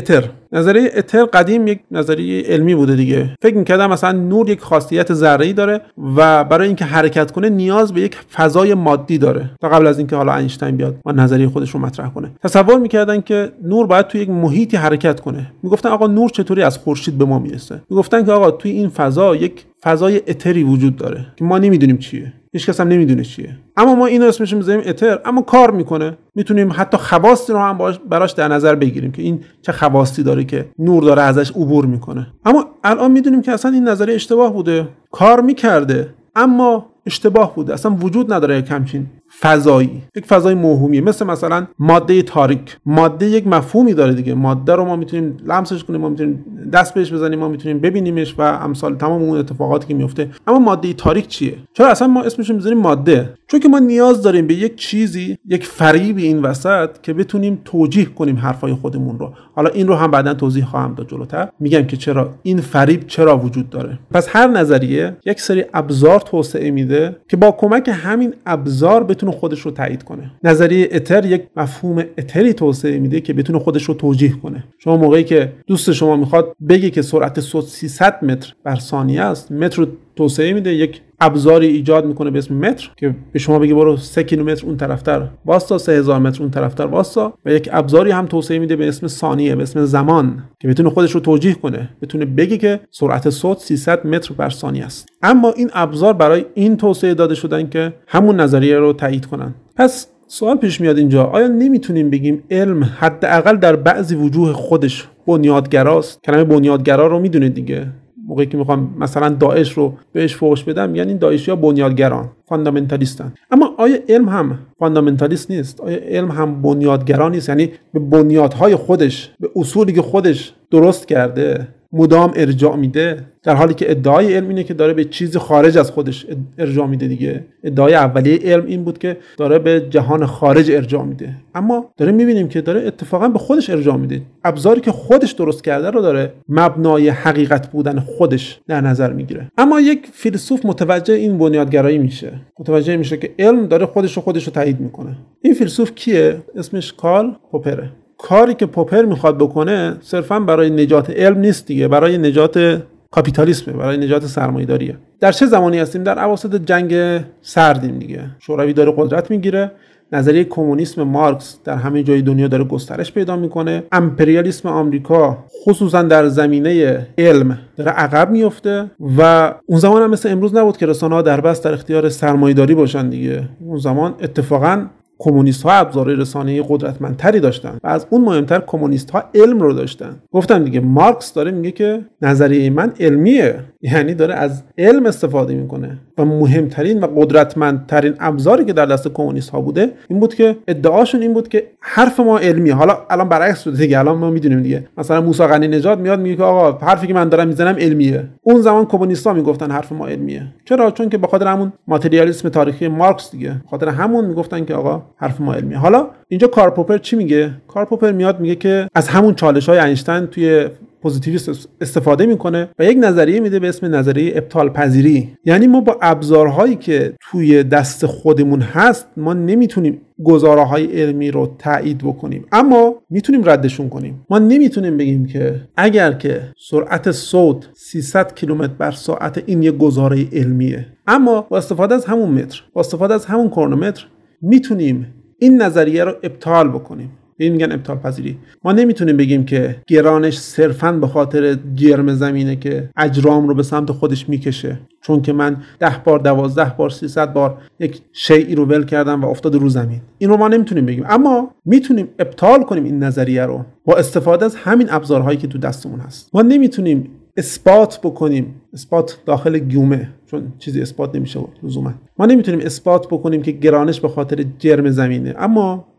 نظریه اتر قدیم یک نظریه علمی بوده دیگه. فکر می‌کردم مثلا نور یک خاصیت ذره‌ای داره و برای اینکه حرکت کنه نیاز به یک فضای مادی داره. تا قبل از اینکه حالا اینشتین بیاد و نظریه خودش رو مطرح کنه، تصور می‌کردن که نور باید توی یک محیطی حرکت کنه. میگفتن آقا نور چطوری از خورشید به ما میرسه؟ میگفتن که آقا توی این فضا یک فضای اتری وجود داره که ما نمیدونیم چیه، هیچ کس هم نمیدونه چیه، اما ما اینو اسمش میذاریم اتر، اما کار میکنه. میتونیم حتی خواصی رو هم براش در نظر بگیریم که این چه خواصی داره که نور داره ازش عبور میکنه. اما الان میدونیم که اصلا این نظریه اشتباه بوده، کار میکرده اما اشتباه بوده، اصلا وجود نداره یک همچین فضایی، یک فضای موهومی. مثلا ماده تاریک، ماده یک مفهومی داره دیگه. ماده رو ما میتونیم لمسش کنیم، ما میتونیم دست بهش بزنیم، ما میتونیم ببینیمش و امثال تمام اون اتفاقاتی که میفته. اما ماده تاریک چیه؟ چرا اصلا ما اسمش رو میذاریم ماده؟ چون که ما نیاز داریم به یک چیزی، یک فریبی این وسط که بتونیم توجیه کنیم حرفای خودمون رو. حالا این رو هم بعداً توضیح خواهم داد جلوتر، میگم که چرا این فریب چرا وجود داره. پس هر نظریه یک سری ابزار توسعه میده که با کمک همین ابزار بتونه خودش رو تایید کنه. نظریه اتر یک مفهوم اتری توسعه میده که بتونه خودش رو توجیه کنه. شما موقعی که دوست شما میخواد بگه که سرعت صوت 300 متر بر ثانیه است، متر رو توسعه میده، یک ابزاری ایجاد میکنه به اسم متر که به شما بگه برو 3 کیلومتر اون طرفتر واسطا، 3000 متر اون طرفتر واسطا، و یک ابزاری هم توسعه میده به اسم ثانیه، به اسم زمان، که بتونه خودش رو توجیه کنه، بتونه بگه که سرعت صوت 300 متر بر ثانیه است. اما این ابزار برای این توسعه داده شدن که همون نظریه رو تایید کنن. پس سوال پیش میاد اینجا، آیا نمیتونیم بگیم علم حداقل در بعضی وجوه خودش بنیادگراست؟ کلمه بنیادگرا رو میدونید دیگه. موقعی که میخوام مثلا داعش رو بهش فحش بدم، یعنی این داعشی‌ها بنیادگران، فاندامنتالیستن. اما آیا علم هم فاندامنتالیست نیست؟ آیا علم هم بنیادگرا نیست؟ یعنی به بنیادهای خودش، به اصولی که خودش درست کرده مدام ارجاع میده، در حالی که ادعای علم اینه که داره به چیز خارج از خودش ارجاع میده دیگه. ادعای اولیه علم این بود که داره به جهان خارج ارجاع میده، اما داره میبینیم که داره اتفاقا به خودش ارجاع میده. ابزاری که خودش درست کرده رو داره مبنای حقیقت بودن خودش در نظر میگیره. اما یک فیلسوف متوجه این بنیادگرایی میشه، متوجه میشه که علم داره خودش رو تایید میکنه. این فیلسوف کیه؟ اسمش کارل پوپره. کاری که پوپر میخواد بکنه صرفا برای نجات علم نیست دیگه، برای نجات کاپیتالیسمه، برای نجات سرمایه‌داریه. در چه زمانی هستیم؟ در اواسط جنگ سردیم دیگه. شوروی داره قدرت میگیره، نظریه کمونیسم مارکس در همه جای دنیا داره گسترش پیدا میکنه، امپریالیسم آمریکا خصوصا در زمینه علم داره عقب میفته و اون زمان هم مثل امروز نبود که رسانه‌ها در بس در اختیار سرمایه‌داری باشن دیگه. اون زمان اتفاقاً کمونیست ها ابزار رسانه‌ای قدرتمندتری داشتن و از اون مهمتر کمونیست ها علم رو داشتن. گفتم دیگه، مارکس داره میگه که نظریه من علمیه، یعنی داره از علم استفاده میکنه و مهمترین و قدرتمندترین ابزاری که در دست کمونیست ها بوده این بود که ادعاشون این بود که حرف ما علمیه. حالا الان برعکس شده دیگه، الان ما میدونیم دیگه. مثلا موسی غنی نژاد میاد میگه که آقا حرفی که من دارم میزنم علمیه. اون زمان کمونیست ها میگفتن حرف ما علمیه. چرا؟ چون که به خاطر همون ماتریالیسم تاریخی مارکس دیگه، به خاطر همون میگفتن که آقا حرف ما علمیه. حالا اینجا کارل پوپر چی میگه؟ کارل پوپر میاد میگه که از همون چالش‌های اینشتین توی پوزیتیویسم استفاده میکنه و یک نظریه میده به اسم نظریه ابطال پذیری. یعنی ما با ابزارهایی که توی دست خودمون هست ما نمیتونیم گزاره‌های علمی رو تایید بکنیم، اما میتونیم ردشون کنیم. ما نمیتونیم بگیم که اگر که سرعت صوت 300 کیلومتر بر ساعت این یک گزاره علمیه، اما با استفاده از همون متر، با استفاده از همون کرونومتر میتونیم این نظریه رو ابطال بکنیم. این میگن ابطال پذیری. ما نمیتونیم بگیم که گرانش صرفاً به خاطر جرم زمینه که اجرام رو به سمت خودش میکشه، چون که من 10 بار 12 بار 300 بار یک شیئی رو ول کردم و افتاد رو زمین. این رو ما نمیتونیم بگیم، اما میتونیم ابطال کنیم این نظریه رو با استفاده از همین ابزارهایی که تو دستمون هست. ما نمیتونیم اثبات بکنیم، اثبات داخل گیومه، چون چیزی اثبات نمیشه لزوما. ما نمیتونیم اثبات بکنیم که گرانش به خاطر جرم زمینه، اما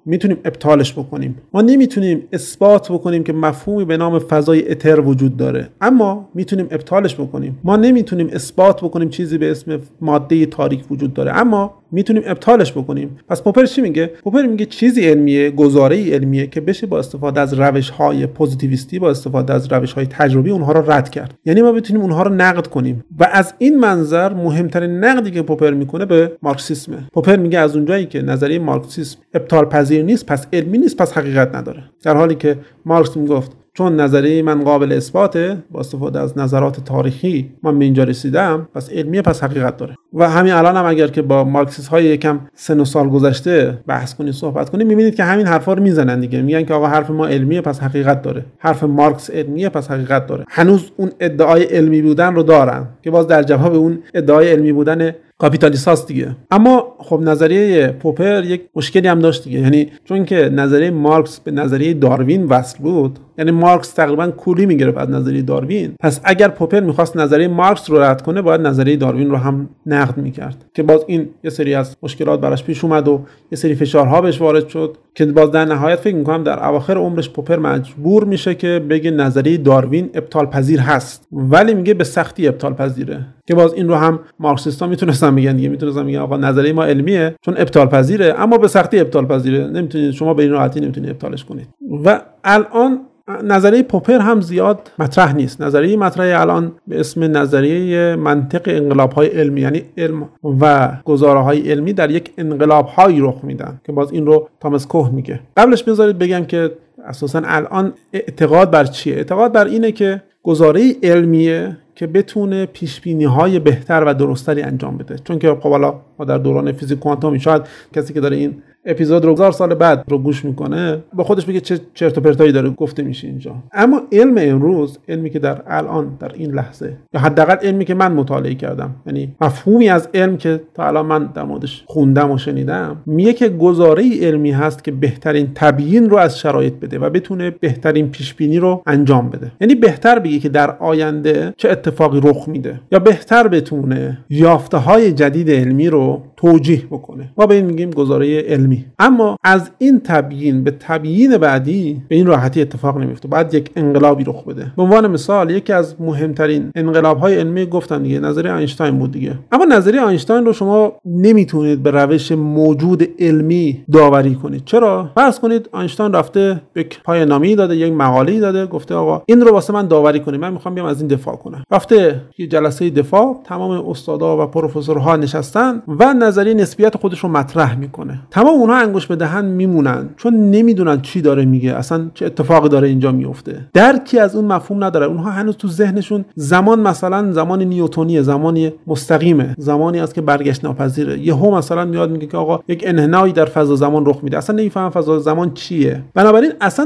میتونیم ابطالش بکنیم. ما نمیتونیم اثبات بکنیم که مفهومی به نام فضای اتر وجود داره، اما میتونیم ابطالش بکنیم. ما نمیتونیم اثبات بکنیم چیزی به اسم ماده تاریک وجود داره، اما میتونیم ابطالش بکنیم. پس پوپر چی میگه؟ پوپر میگه چیزی علمیه، گزاره‌ای علمیه که بشه با استفاده از روش‌های پوزیتیویستی، با استفاده از روش‌های تجربی اونها رو رد کرد. یعنی ما بتونیم اونها رو نقد کنیم. و از این منظر مهمترین نقدی که پوپر میکنه به مارکسیسمه. پوپر میگه از اونجایی که نظریه مارکسیسم ابطال پذیر نیست، پس علمی نیست، پس حقیقت نداره. در حالی که مارکس میگفت چون نظریه من قابل اثباته، با استفاده از نظرات تاریخی من به اینجا رسیدم، پس علمیه، پس حقیقت داره. و همین الان هم اگر که با مارکسیست های یکم سن و سال گذشته بحث کنید، صحبت کنید، میبینید که همین حرفا رو میزنن دیگه. میگن که آقا حرف ما علمیه پس حقیقت داره، حرف مارکس علمیه پس حقیقت داره. هنوز اون ادعای علمی بودن رو دارن که باز در جواب اون ادعای علمی بودن کاپیتالیست دیگه. اما خب نظریه پوپر یک مشکلی هم داشت دیگه، یعنی چون که نظریه مارکس به نظریه داروین وصل بود، یعنی مارکس تقریبا کولی میگرفت از نظریه داروین، پس اگر پوپر میخواست نظریه مارکس رو رد کنه باید نظریه داروین رو هم نقد میکرد که باز این یه سری از مشکلات براش پیش اومد و یه سری فشارها بهش وارد شد که باز در نهایت فکر میکنم در اواخر عمرش پوپر مجبور میشه که بگه نظریه داروین ابطال پذیر هست، ولی میگه به سختی ابطال پذیره، که باز این رو هم مارکسیستا میتونستن بگن دیگه. میتونستن بگن آقا نظریه ما علمیه چون ابطال پذیره، اما به سختی ابطال پذیره، نمیتونید شما به این راحتی نمیتونید ابطالش کنید. و الان نظریه پوپر هم زیاد مطرح نیست. نظریه مطرح الان به اسم نظریه منطق انقلاب‌های علمی، یعنی علم و گزاره‌های علمی در یک انقلاب‌هایی رخ میدن که باز این رو تامس کوه میگه. قبلش بذارید بگم که اساساً الان اعتقاد بر چیه؟ اعتقاد بر اینه که گزاره علمیه که بتونه پیشبینی‌های بهتر و درستری انجام بده. چون که خب حالا ما در دوران فیزیک کوانتومی، شاید کسی که داره این اپیزود رو 1000 سال بعد رو گوش میکنه با خودش بگه چه چرت و پرتایی داره گفته میشه اینجا. اما علم امروز، علمی که در الان در این لحظه، یا حداقل علمی که من مطالعه کردم، یعنی مفهومی از علم که تا الان من در موردش خوندم و شنیدم، میگه که گزاره‌ای علمی هست که بهترین تبیین رو از شرایط بده و بتونه بهترین پیش بینی رو انجام بده. یعنی بهتر بگه که در آینده چه اتفاقی رخ میده، یا بهتر بتونه یافته‌های جدید علمی رو توجیه بکنه. ما به این میگیم گزاره علمی. اما از این تبیین به تبیین بعدی به این راحتی اتفاق نمیفته، باید یک انقلابی رخ بده. به عنوان مثال یکی از مهمترین انقلاب‌های علمی گفتم دیگه، نظریه اینشتین بود دیگه. اما نظریه اینشتین رو شما نمیتونید به روش موجود علمی داوری کنید. چرا؟ فرض کنید اینشتین رفته یک پایان‌نامه‌ای داده، یک مقاله‌ای داده، گفته آقا این رو واسه من داوری کنید، من میخوام بیام از این دفاع کنم. رفته یه جلسه دفاع، تمام استادا و پروفسورها نشستن و نظریه نسبیت خودش رو مطرح میکنه. تمام اونها انگوش به دهن میمونن چون نمیدونن چی داره میگه، اصلا چه اتفاقی داره اینجا میفته. درکی از اون مفهوم نداره. اونها هنوز تو ذهنشون زمان مثلا زمان نیوتنیه، زمانی مستقیمه، زمانی است که برگشت ناپذیره. یهو مثلا میاد میگه که آقا یک انحنایی در فضا زمان رخ میده، اصلا نمیفهمن فضا زمان چیه. بنابراین اصلا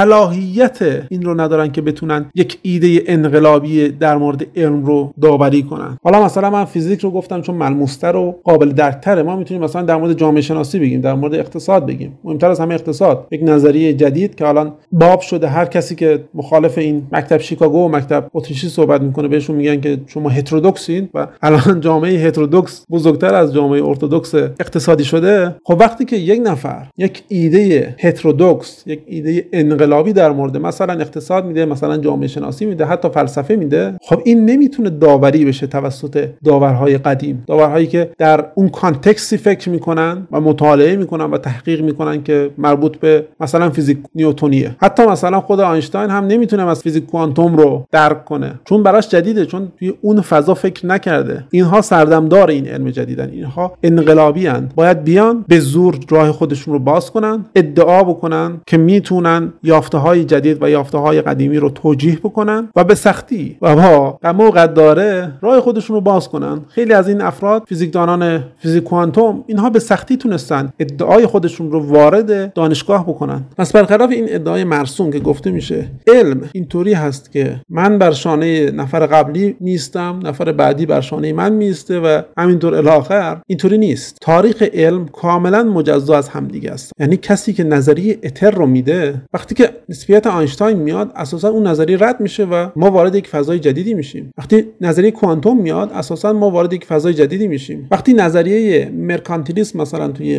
صلاحیت این رو ندارن که بتونن یک ایده انقلابی در مورد علم رو داوری کنن. حالا مثلا من فیزیک رو گفتم چون ملموس‌تر و قابل درک‌تره، ما میتونیم مثلا در مورد جامعه شناسی بگیم، در مورد اقتصاد بگیم. مهمتر از همه اقتصاد، یک نظریه جدید که الان باب شده. هر کسی که مخالف این مکتب شیکاگو و مکتب اتریشی صحبت میکنه بهشون میگن که شما هترودوکسین و الان جامعه هترودوکس بزرگتر از جامعه ارتدوکس اقتصادی شده. خب وقتی که یک نفر یک ایده هترودوکس، یک ایده انقلابی در مورد مثلا اقتصاد میده، مثلا جامعه شناسی میده، حتی فلسفه میده، خب این نمیتونه داوری بشه توسط داورهای قدیم، داورهایی که در اون کانتکستی فکر میکنن و مطالعه میکنن و تحقیق میکنن که مربوط به مثلا فیزیک نیوتنیه. حتی مثلا خود اینشتین هم نمیتونه از فیزیک کوانتوم رو درک کنه چون براش جدیده، چون توی اون فضا فکر نکرده. اینها سردمدار این علم جدیدن، اینها انقلابی اند، باید بیان به زور راه خودشون رو باز کنن، ادعا بکنن که میتونن یافته‌های جدید و یافته‌های قدیمی رو توجیه بکنن و به سختی و با غم و قداره راه خودشون رو باز کنن. خیلی از این افراد، فیزیکدانان فیزیک کوانتوم، اینها به سختی تونستن ادعای خودشون رو وارد دانشگاه بکنن. پس برخلاف این ادعای مرسوم که گفته میشه علم اینطوری هست که من بر شانه نفر قبلی میستم، نفر بعدی بر شانه من میسته و همینطور الی آخر، اینطوری نیست. تاریخ علم کاملا مجزا از هم دیگه است. یعنی کسی که نظریه اتر رو میده، وقتی که نسبیت اینشتین میاد اساسا اون نظریه رد میشه و ما وارد یک فضای جدیدی میشیم. وقتی نظریه کوانتوم میاد اساسا ما وارد یک فضای جدیدی میشیم. وقتی نظریه مرکانتیلیسم مثلا توی اقتصاد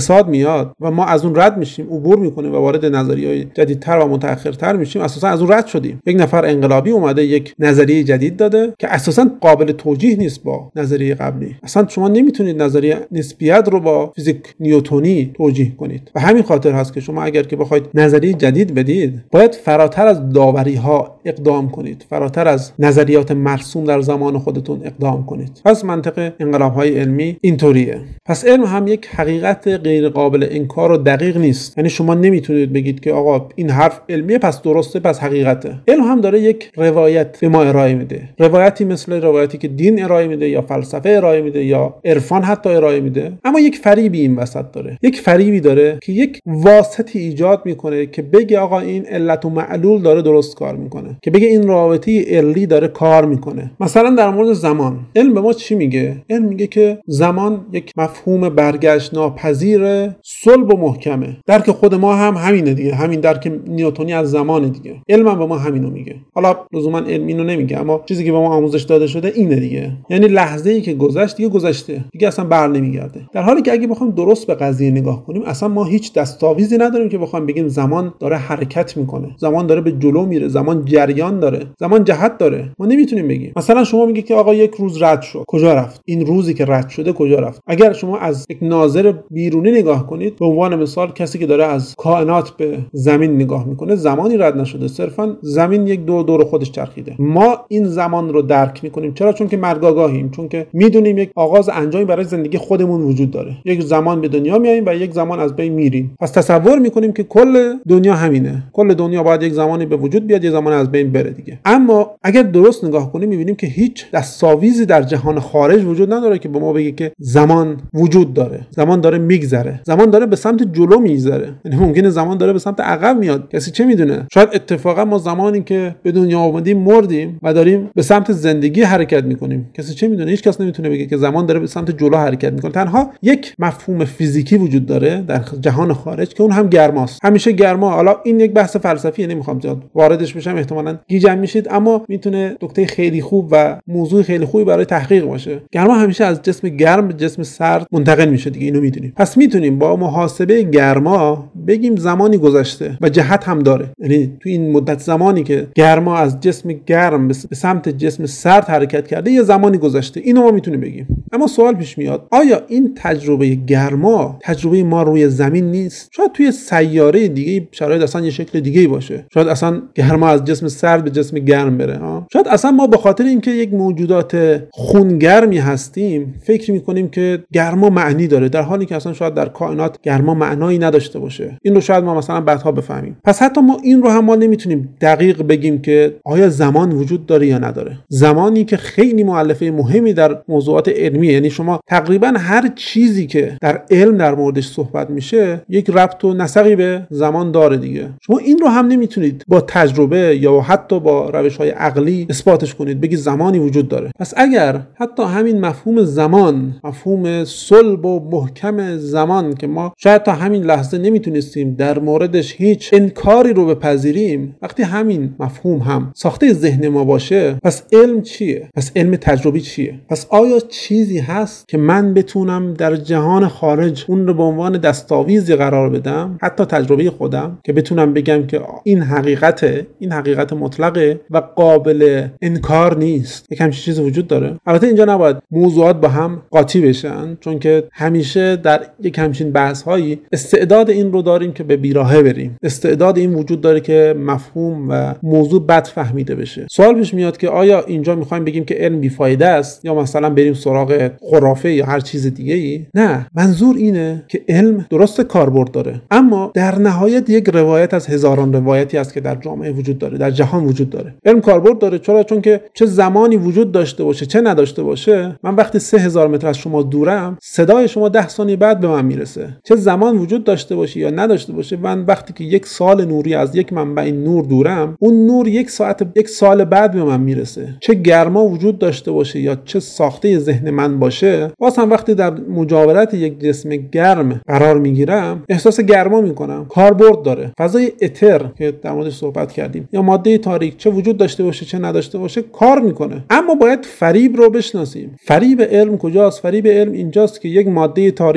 اقتصاد میاد و ما از اون رد میشیم، عبور میکنیم و وارد نظریه‌های جدیدتر و متأخرتر میشیم، اساسا از اون رد شدیم. یک نفر انقلابی اومده یک نظریه جدید داده که اساسا قابل توجیه نیست با نظریه قبلی. اصلا شما نمیتونید نظریه نسبیت رو با فیزیک نیوتنی توجیه کنید. و همین خاطر هست که شما اگر که بخواید نظریه جدید بدید، باید فراتر از داوری‌ها اقدام کنید، فراتر از نظریات مرسوم در زمان خودتون اقدام کنید. پس منطق انقلاب‌های علمی اینطوریه. پس علم هم یک حقیقت غیر قابل انکار و دقیق نیست. یعنی شما نمیتونید بگید که آقا این حرف علمیه پس درسته پس حقیقته. علم هم داره یک روایت به ما ارائه میده. روایتی مثل روایتی که دین ارائه میده یا فلسفه ارائه میده یا عرفان حتی ارائه میده. اما یک فریبی این وسط داره. یک فریبی داره که یک واسطی ایجاد میکنه که بگه آقا این علت و معلول داره درست کار میکنه، که بگه این رابطه علی داره کار میکنه. مثلا در مورد زمان، علم به ما چی میگه؟ علم میگه که زمان یک مفهوم برگشت ناپذیر صلب و محکمه. درک خود ما هم همینه دیگه، همین درک نیوتنی از زمان دیگه. علم هم به ما همینو میگه. حالا لزوما علم اینو نمیگه، اما چیزی که به ما آموزش داده شده اینه دیگه. یعنی لحظه‌ای که گذشت دیگه گذشته، دیگه اصلا بر نمیگرده. در حالی که اگه بخوایم درست به قضیه نگاه کنیم، اصلا ما هیچ دستاویزی نداریم که بخوایم بگیم زمان داره حرکت میکنه، زمان داره به جلو میره، زمان جریان داره، زمان جهت داره. ما نمیتونیم بگیم. مثلا شما میگی که آقا یک روز رد شد، کجا رفت؟ این روزی که رد شده کجا رفت؟ اگر شما از یک ناظر بیرونی نگاه کنید، به عنوان مثال کسی که داره از کائنات به زمین نگاه میکنه، زمانی رد نشده، صرفا زمین یک دور خودش چرخیده. ما این زمان رو درک میکنیم. چرا؟ چون که مرگاگاهیم، چون که میدونیم یک آغاز انجامی برای زندگی خودمون وجود داره. یک زمان به دنیا میاییم و یک زمان از بین میریم. پس تصور میکنیم که کل دنیا همینه. کل دنیا باید یک زمانی به وجود بیاد، یک زمان از بین بره دیگه. اما اگر درست نگاه کنیم میبینیم که هیچ دستاویزی در جهان خارج وجود نداره که به ما بگه که زمان وجود داره. زمان داره میگذره. زمان داره به سمت جلو میگذره. یعنی ممکنه زمان داره به سمت عقب میاد. کسی چه میدونه؟ شاید اتفاقا ما زمانی که به دنیا آمدیم مردیم و داریم به سمت زندگی حرکت میکنیم. کسی چه میدونه؟ هیچ کس نمیتونه بگه که زمان داره به سمت جلو حرکت میکنه. تنها یک مفهوم فیزیکی وجود داره در جهان خارج که اون هم گرماست. همیشه گرما. حالا این یک بحث فلسفیه، نمیخوام زیاد واردش بشم، احتمالاً گیجم میشید، اما میتونه نکته خیلی خوب و موضوع خیلی خوبی برای تحقیق باشه. گرما همیشه از جسم گرم به جسم سرد منتقل میشه دیگه، اینو میدونیم. پس میتونیم با محاسبه گرما بگیم زمانی گذشته و جهت هم داره. یعنی تو این مدت زمانی که گرما از جسم گرم به سمت جسم سرد حرکت کرده یه زمانی گذشته، اینو ما میتونیم بگیم. اما سوال پیش میاد، آیا این تجربه گرما تجربه ما روی زمین نیست؟ شاید توی سیاره دیگه شرایط اصلا یه شکل دیگه باشه. شاید اصلا گرما از جسم سرد به جسم گرم بره. شاید اصلا ما به خاطر اینکه یک موجودات خونگرمی هستیم فکر میکنیم که گرما معنی داره، در حالی که اصلا شاید در کائنات گرما معنایی نداشته باشه. این رو شاید ما مثلا بعدها بفهمیم. پس حتی ما این رو هم ما نمیتونیم دقیق بگیم که آیا زمان وجود داره یا نداره. زمانی که خیلی مؤلفه مهمی در موضوعات علمی، یعنی شما تقریبا هر چیزی که در علم در موردش صحبت میشه یک ربط و نسقی به زمان داره دیگه. شما این رو هم نمیتونید با تجربه یا حتی با روش‌های عقلی اثباتش کنید، بگید زمانی وجود داره. پس اگر حتی همین مفهوم زمان، مفهوم صلب و محکم زمان که ما شاید تا همین لحظه نمیتونستیم در موردش هیچ انکاری رو بپذیریم، وقتی همین مفهوم هم ساخته ذهن ما باشه، پس علم چیه؟ پس علم تجربی چیه؟ پس آیا چیزی هست که من بتونم در جهان خارج اون رو به عنوان دستاویزی قرار بدم، حتی تجربه خودم، که بتونم بگم که این حقیقت مطلقه و قابل انکار نیست؟ یک همچین چیزی وجود داره. البته اینجا نباید موضوعات با هم قاطی بشن، چون که همیشه در یک همچین بحث‌هایی استعداد این رو داریم که به بیراهه بریم. استعداد این وجود داره که مفهوم و موضوع بد فهمیده بشه. سوال پیش میاد که آیا اینجا میخوایم بگیم که علم بیفایده است یا مثلا بریم سراغ خرافه یا هر چیز دیگه‌ای؟ نه، منظور اینه که علم درست کاربرد داره، اما در نهایت یک روایت از هزاران روایتی است که در جامعه وجود داره، در جهان وجود داره. علم کاربرد داره. چون که چه زمانی وجود داشته باشه چه نداشته باشه، من وقتی 3000 متر از شما دورم صدای شما 10 ثانیه بعد به من میرسه. چه زمان وجود داشته باشه یا نداشته باشه، من وقتی که 1 سال نوری از یک منبع نور دورم، اون نور 1 سال بعد به من میرسه. چه گرما وجود داشته باشه یا چه ساخته ذهن من باشه، باز هم وقتی در مجاورت یک جسم گرم قرار میگیرم احساس گرما میکنم. کاربرد داره. فضای اتر که در موردش صحبت کردیم یا ماده تاریک، چه وجود داشته باشه چه نداشته باشه، کار میکنه. اما باید فریب رو بشناسیم. فریب علم کجاست؟ فریب علم اینجاست که یک ماده تاریک ایجاد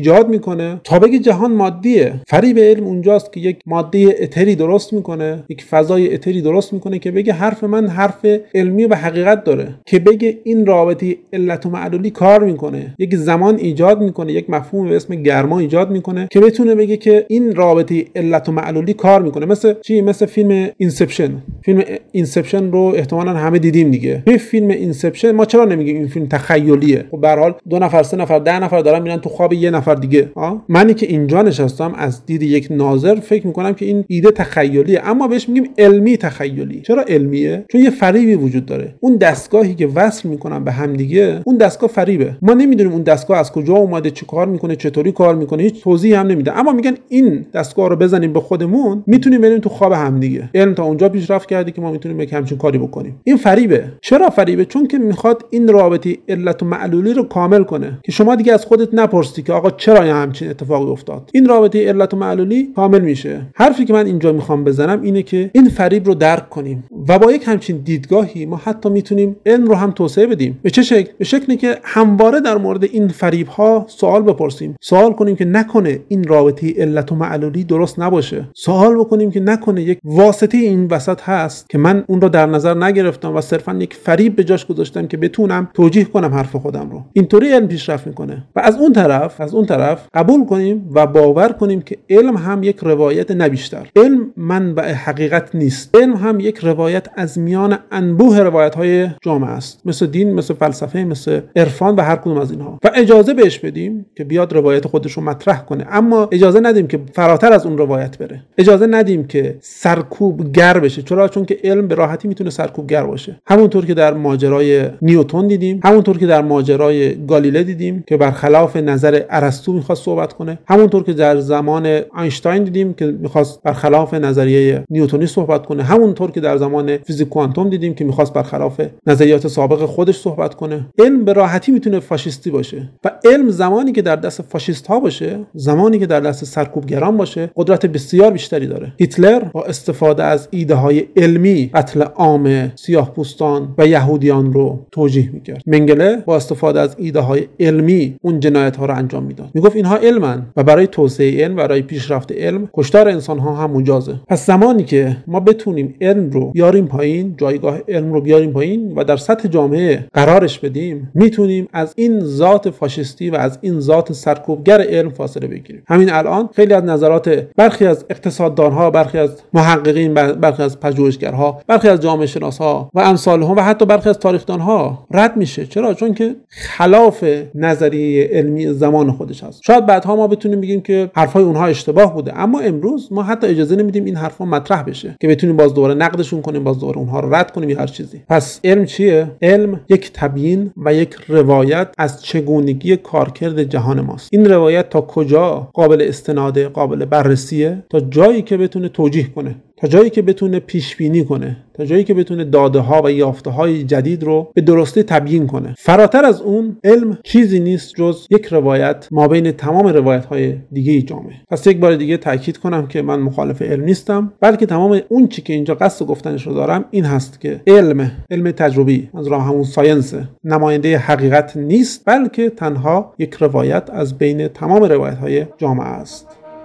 ایجاد میکنه تا بگه جهان مادیه. فریب علم اونجاست که یک ماده اتری درست میکنه، یک فضای اتری درست میکنه که بگه حرف من حرف علمی و حقیقت داره، که بگه این رابطه علت و معلولی کار میکنه، یک زمان ایجاد میکنه، یک مفهوم به اسم گرما ایجاد میکنه که بتونه بگه که این رابطه علت و معلولی کار میکنه. مثل چی؟ مثل فیلم اینسپشن. فیلم اینسپشن رو احتمالاً همه دیدیم دیگه. توی فیلم اینسپشن ما چرا نمیگیم این فیلم تخیلیه؟ خب به هر حال 2 نفر 3 نفر 10 نفر دارن میرن تو خواب یه نفر دیگه. منی که اینجا نشستم از دید یک ناظر فکر میکنم که این ایده تخیلیه، اما بهش میگیم علمی تخیلی. چرا علمیه؟ چون یه فریبی وجود داره. اون دستگاهی که وصل میکنن به هم دیگه، اون دستگاه فریبه. ما نمیدونیم اون دستگاه از کجا اومده، چه کار میکنه، چطوری کار میکنه، هیچ توضیحی هم نمیده. اما میگن این دستگاه رو بزنیم به خودمون میتونیم بریم تو خواب هم دیگه. علم تا اونجا پیشرفت کرده که ما میتونیم یک همچین کاری بکنیم. این فریبه. چرا فریبه؟ چون که میخواد این رابطه علت و معلولی رو کامل کنه که شما دیگه از خودت نپرسید که آقا چرا همچین اتفاقی افتاد. این رابطه علت و معلولی کامل میشه. حرفی که من اینجا میخوام بزنم اینه که این فریب رو درک کنیم و با یک همچین دیدگاهی ما حتی میتونیم علم رو هم توسعه بدیم. به چه شکل؟ به شکلی که همواره در مورد این فریب ها سوال بپرسیم. سوال کنیم که نکنه این رابطه علت و معلولی درست نباشه. سوال بکنیم که نکنه یک واسطه این وسط هست که من اون رو در نظر نگرفتم و صرفا یک فریب به جاش گذاشتم که بتونم توجیه کنم حرف خودم رو. اینطوری علم پیشرفت میکنه. و از اون طرف قبول کنیم و باور کنیم که علم هم یک روایت نه بیشتر. علم منبع حقیقت نیست. علم هم یک روایت از میان انبوه روایت‌های جامعه است، مثل دین، مثل فلسفه، مثل عرفان و هر کدوم از اینها. و اجازه بهش بدیم که بیاد روایت خودش رو مطرح کنه، اما اجازه ندیم که فراتر از اون روایت بره. اجازه ندیم که سرکوبگر بشه. چرا؟ چون که علم به راحتی میتونه سرکوبگر باشه. همونطور که در ماجرای نیوتن دیدیم، همونطور که در ماجرای گالیله دیدیم که برخلاف نظر ارسطو میخواست صحبت کنه، همونطور که در زمان اینشتین دیدیم که میخواست برخلاف نظریه نیوتنی صحبت کنه، همونطور که در زمان فیزیک کوانتوم دیدیم که میخواست برخلاف نظریات سابق خودش صحبت کنه. علم به راحتی میتونه فاشیستی باشه و علم زمانی که در دست فاشیست ها باشه، زمانی که در دست سرکوبگران باشه، قدرت بسیار بیشتری داره. هیتلر با استفاده از ایده های علمی قتل عام سیاه‌پوستان و یهودیان رو توجیه میکرد. منگله با استفاده از ایده های علمی اون جنایت ها رو انجام میداد. میگفت اینها علمن و برای توسعه علم، برای پیشرفت علم، کشتار انسان ها هم مجازه. پس زمانی که ما بتونیم علم رو بیاریم پایین، جایگاه علم رو بیاریم پایین و در سطح جامعه قرارش بدیم، میتونیم از این ذات فاشیستی و از این ذات سرکوبگر علم فاصله بگیریم. همین الان خیلی از نظرات برخی از اقتصاددانها، برخی از محققین، برخی از پژوهشگرها، برخی از جامعه شناسها و امثالهم و حتی برخی از تاریخ‌دانها رد میشه. چرا؟ چون که خلاف نظریه علمی زمان خودش هست. شاید بعدها ما بتونیم بگیم که حرفای اونها اشتباه بوده، اما امروز ما حتی اجازه نمیدیم این حرفا مطرح بشه که بتونیم باز دوباره نقدشون کنیم، باز دوباره اونها رو رد کنیم یا هر چیزی. پس علم چیه؟ علم یک تبیین و یک روایت از چگونگی کارکرد جهان ماست. این روایت تا کجا قابل استناده، قابل بررسیه؟ تا جایی که بتونه توجیه کنه، تا جایی که بتونه پیش بینی کنه، تا جایی که بتونه داده ها و یافته های جدید رو به درستی تبیین کنه. فراتر از اون علم چیزی نیست جز یک روایت ما بین تمام روایت های دیگه جامعه. پس یک بار دیگه تاکید کنم که من مخالف علم نیستم، بلکه تمام اون چی که اینجا قصد گفتنش رو دارم این هست که علم تجربی، از راه همون ساینس، نماینده حقیقت نیست، بلکه تنها یک روایت از بین تمام روایت های جامعه است.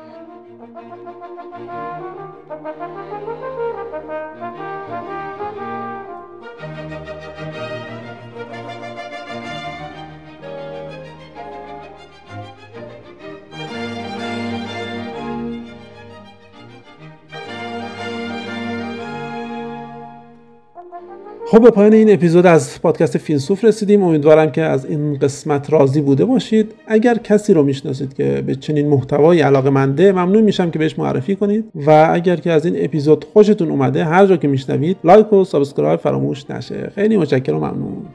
خب به پایان این اپیزود از پادکست فیلسوف رسیدیم. امیدوارم که از این قسمت راضی بوده باشید. اگر کسی رو میشناسید که به چنین محتوایی علاقه‌منده، ممنون میشم که بهش معرفی کنید و اگر که از این اپیزود خوشتون اومده، هر جا که میشنوید لایک و سابسکرایب فراموش نشه. خیلی متشکرم و ممنون.